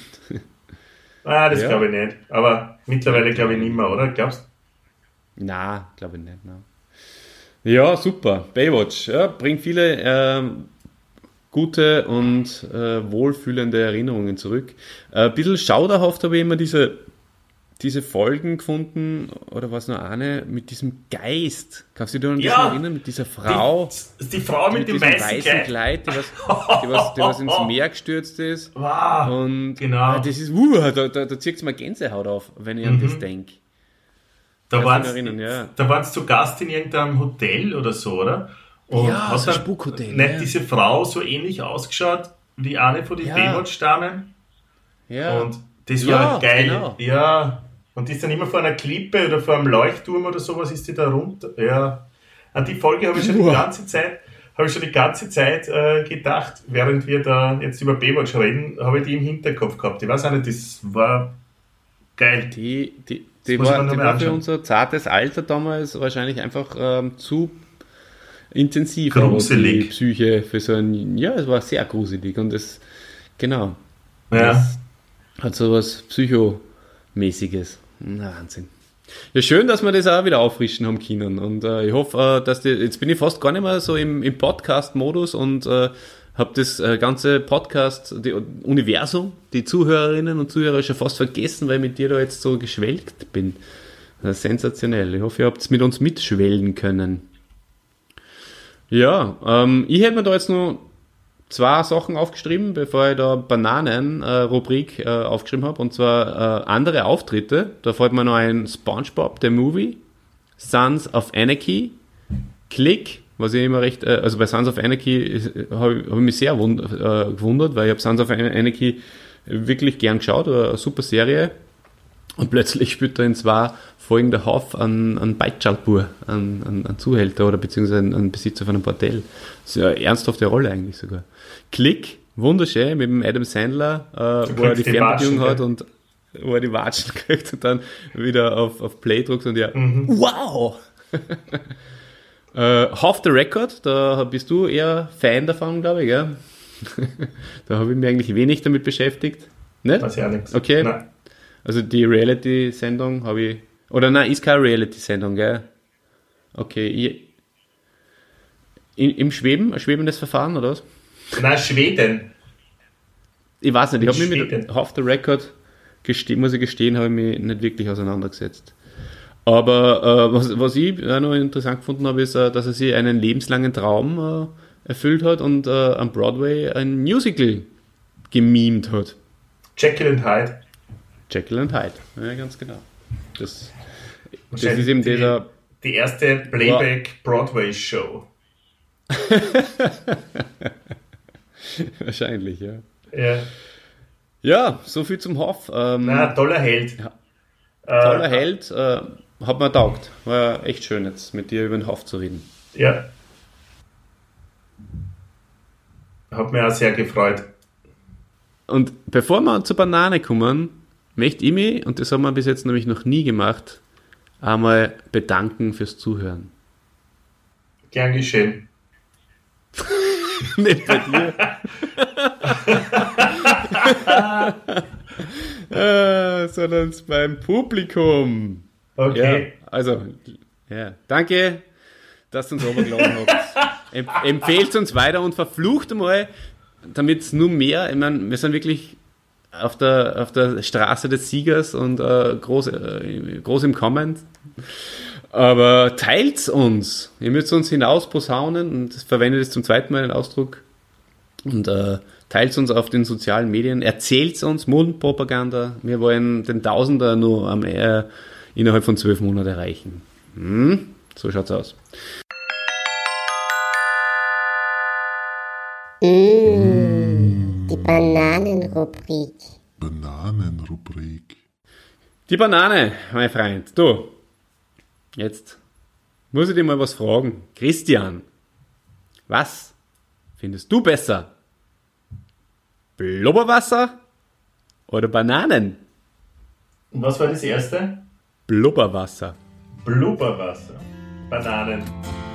Speaker 3: Ah, das
Speaker 1: Ja.
Speaker 3: glaube ich nicht. Aber mittlerweile glaube ich nicht mehr, oder? Glaubst du?
Speaker 1: Na, glaube ich nicht. Na. Ja, super. Baywatch, ja, bringt viele ähm, gute und äh, wohlfühlende Erinnerungen zurück. Äh, ein bisschen schauderhaft habe ich immer diese, diese Folgen gefunden, oder was noch eine, mit diesem Geist. Kannst du dich an das
Speaker 3: Ja.
Speaker 1: noch erinnern? Mit dieser Frau,
Speaker 3: Die, die Frau mit,
Speaker 1: mit
Speaker 3: dem
Speaker 1: diesem
Speaker 3: weißen,
Speaker 1: weißen
Speaker 3: Kleid.
Speaker 1: Kleid, die was, die, was, die was ins Meer gestürzt ist.
Speaker 3: Wow.
Speaker 1: Und
Speaker 3: Genau.
Speaker 1: ah, das ist, uh, da, da, da zieht es mir Gänsehaut auf, wenn ich an
Speaker 3: Mhm.
Speaker 1: das denke.
Speaker 3: Da
Speaker 1: Kannst
Speaker 3: waren
Speaker 1: du dich erinnern, ja.
Speaker 3: da waren's zu Gast in irgendeinem Hotel oder so, oder? Und
Speaker 1: Ja,
Speaker 3: hat
Speaker 1: so ein
Speaker 3: dann
Speaker 1: Spukhotel,
Speaker 3: nicht
Speaker 1: ja.
Speaker 3: diese Frau so ähnlich ausgeschaut wie eine von den
Speaker 1: Ja.
Speaker 3: Baywatch-Damen?
Speaker 1: Ja.
Speaker 3: Und das
Speaker 1: Ja,
Speaker 3: war geil.
Speaker 1: genau.
Speaker 3: Ja. Und die ist dann immer vor einer Klippe oder vor einem Leuchtturm oder sowas, ist die da runter. Ja. An die Folge habe ich schon die
Speaker 1: Uah.
Speaker 3: ganze Zeit, habe ich schon die ganze Zeit äh, gedacht, während wir da jetzt über Baywatch reden, habe ich die im Hinterkopf gehabt. Ich weiß auch nicht, das war geil.
Speaker 1: Die, die, die
Speaker 3: muss ich mir
Speaker 1: war,
Speaker 3: noch
Speaker 1: die
Speaker 3: mal
Speaker 1: war für
Speaker 3: anschauen.
Speaker 1: unser zartes Alter damals wahrscheinlich einfach ähm, zu intensiv.
Speaker 3: Gruselig.
Speaker 1: Die Psyche für so ein, ja, es war sehr gruselig und es, genau,
Speaker 3: Ja.
Speaker 1: das hat so was Psychomäßiges. Na, Wahnsinn. Ja, schön, dass wir das auch wieder auffrischen haben können und äh, ich hoffe, äh, dass die, jetzt bin ich fast gar nicht mehr so im, im Podcast-Modus und äh, habe das äh, ganze Podcast, die Universum, die Zuhörerinnen und Zuhörer schon fast vergessen, weil ich mit dir da jetzt so geschwelgt bin. Das ist sensationell. Ich hoffe, ihr habt es mit uns mitschwellen können. Ja, ähm, ich hätte mir da jetzt nur zwei Sachen aufgeschrieben, bevor ich da Bananen-Rubrik äh, aufgeschrieben habe, und zwar äh, andere Auftritte. Da fällt mir noch ein SpongeBob, der Movie, Sons of Anarchy, Click, was ich immer recht, äh, also bei Sons of Anarchy habe ich, hab ich mich sehr wund, äh, gewundert, weil ich habe Sons of Anarchy wirklich gern geschaut, war eine super Serie. Und plötzlich spielt er in zwei Folgen der Hoff an, an Beitschalpur, an, an, an Zuhälter oder beziehungsweise an, an Besitzer von einem Bordell. Das ist ja eine ernsthafte Rolle eigentlich sogar. Klick, wunderschön, mit dem Adam Sandler, äh, wo er die
Speaker 3: kriegst die
Speaker 1: Fernbedienung
Speaker 3: Watschen,
Speaker 1: hat
Speaker 3: gell?
Speaker 1: und wo er die Watschen kriegt und dann wieder auf, auf Play drückt und ja,
Speaker 3: Mhm.
Speaker 1: wow! äh, Off the Record, da bist du eher Fan davon, glaube ich, gell? Da habe ich mich eigentlich wenig damit beschäftigt. Nicht?
Speaker 3: Weiß ich auch nichts.
Speaker 1: Okay.
Speaker 3: Nein.
Speaker 1: Also die Reality-Sendung habe ich... Oder nein, ist keine Reality-Sendung, gell? Okay, ich, in, im Schweben, ein schwebendes Verfahren, oder was?
Speaker 3: Nein, Schweden.
Speaker 1: Ich weiß nicht, ich habe mich
Speaker 3: Schweden.
Speaker 1: mit Off the Record, geste- muss ich gestehen, habe ich mich nicht wirklich auseinandergesetzt. Aber äh, was, was ich auch noch interessant gefunden habe, ist, äh, dass er sich einen lebenslangen Traum äh, erfüllt hat und äh, am Broadway ein Musical gemimt hat.
Speaker 3: Jekyll and Hyde.
Speaker 1: Jekyll and Hyde, ja, ganz genau. Das, das
Speaker 3: Wahrscheinlich
Speaker 1: ist eben
Speaker 3: die,
Speaker 1: dieser...
Speaker 3: die erste Playback-Broadway-Show.
Speaker 1: Wahrscheinlich, ja.
Speaker 3: Ja.
Speaker 1: Ja, so viel zum Hoff. Ähm,
Speaker 3: Na, toller Held.
Speaker 1: Ja.
Speaker 3: Äh,
Speaker 1: toller Held, äh, hat mir taugt. War ja echt schön jetzt mit dir über den Hoff zu reden.
Speaker 3: Ja. hat mich auch sehr gefreut.
Speaker 1: Und bevor wir zur Banane kommen, möchte ich mich, und das haben wir bis jetzt nämlich noch nie gemacht, einmal bedanken fürs Zuhören.
Speaker 3: Gern geschehen.
Speaker 1: Nicht bei dir. äh, sondern beim Publikum.
Speaker 3: Okay.
Speaker 1: Ja, also, ja, danke, dass ihr uns runtergeladen habt. Emp empfehlt uns weiter und verflucht einmal, damit es nur mehr, ich meine, wir sind wirklich auf der, auf der Straße des Siegers und äh, groß, äh, groß im Kommen. Aber teilt uns. Ihr müsst uns hinaus posaunen und verwendet es zum zweiten Mal den Ausdruck. Und äh, teilt uns auf den sozialen Medien. Erzählt uns Mundpropaganda. Wir wollen den Tausender nur am, äh, innerhalb von zwölf Monaten erreichen. Hm? So schaut's aus.
Speaker 5: Mmh, die Bananenrubrik.
Speaker 4: Bananenrubrik.
Speaker 1: Die Banane, mein Freund. Du, jetzt muss ich dir mal was fragen. Christian, was findest du besser? Blubberwasser oder Bananen?
Speaker 3: Und was war das erste?
Speaker 1: Blubberwasser.
Speaker 3: Blubberwasser. Bananen.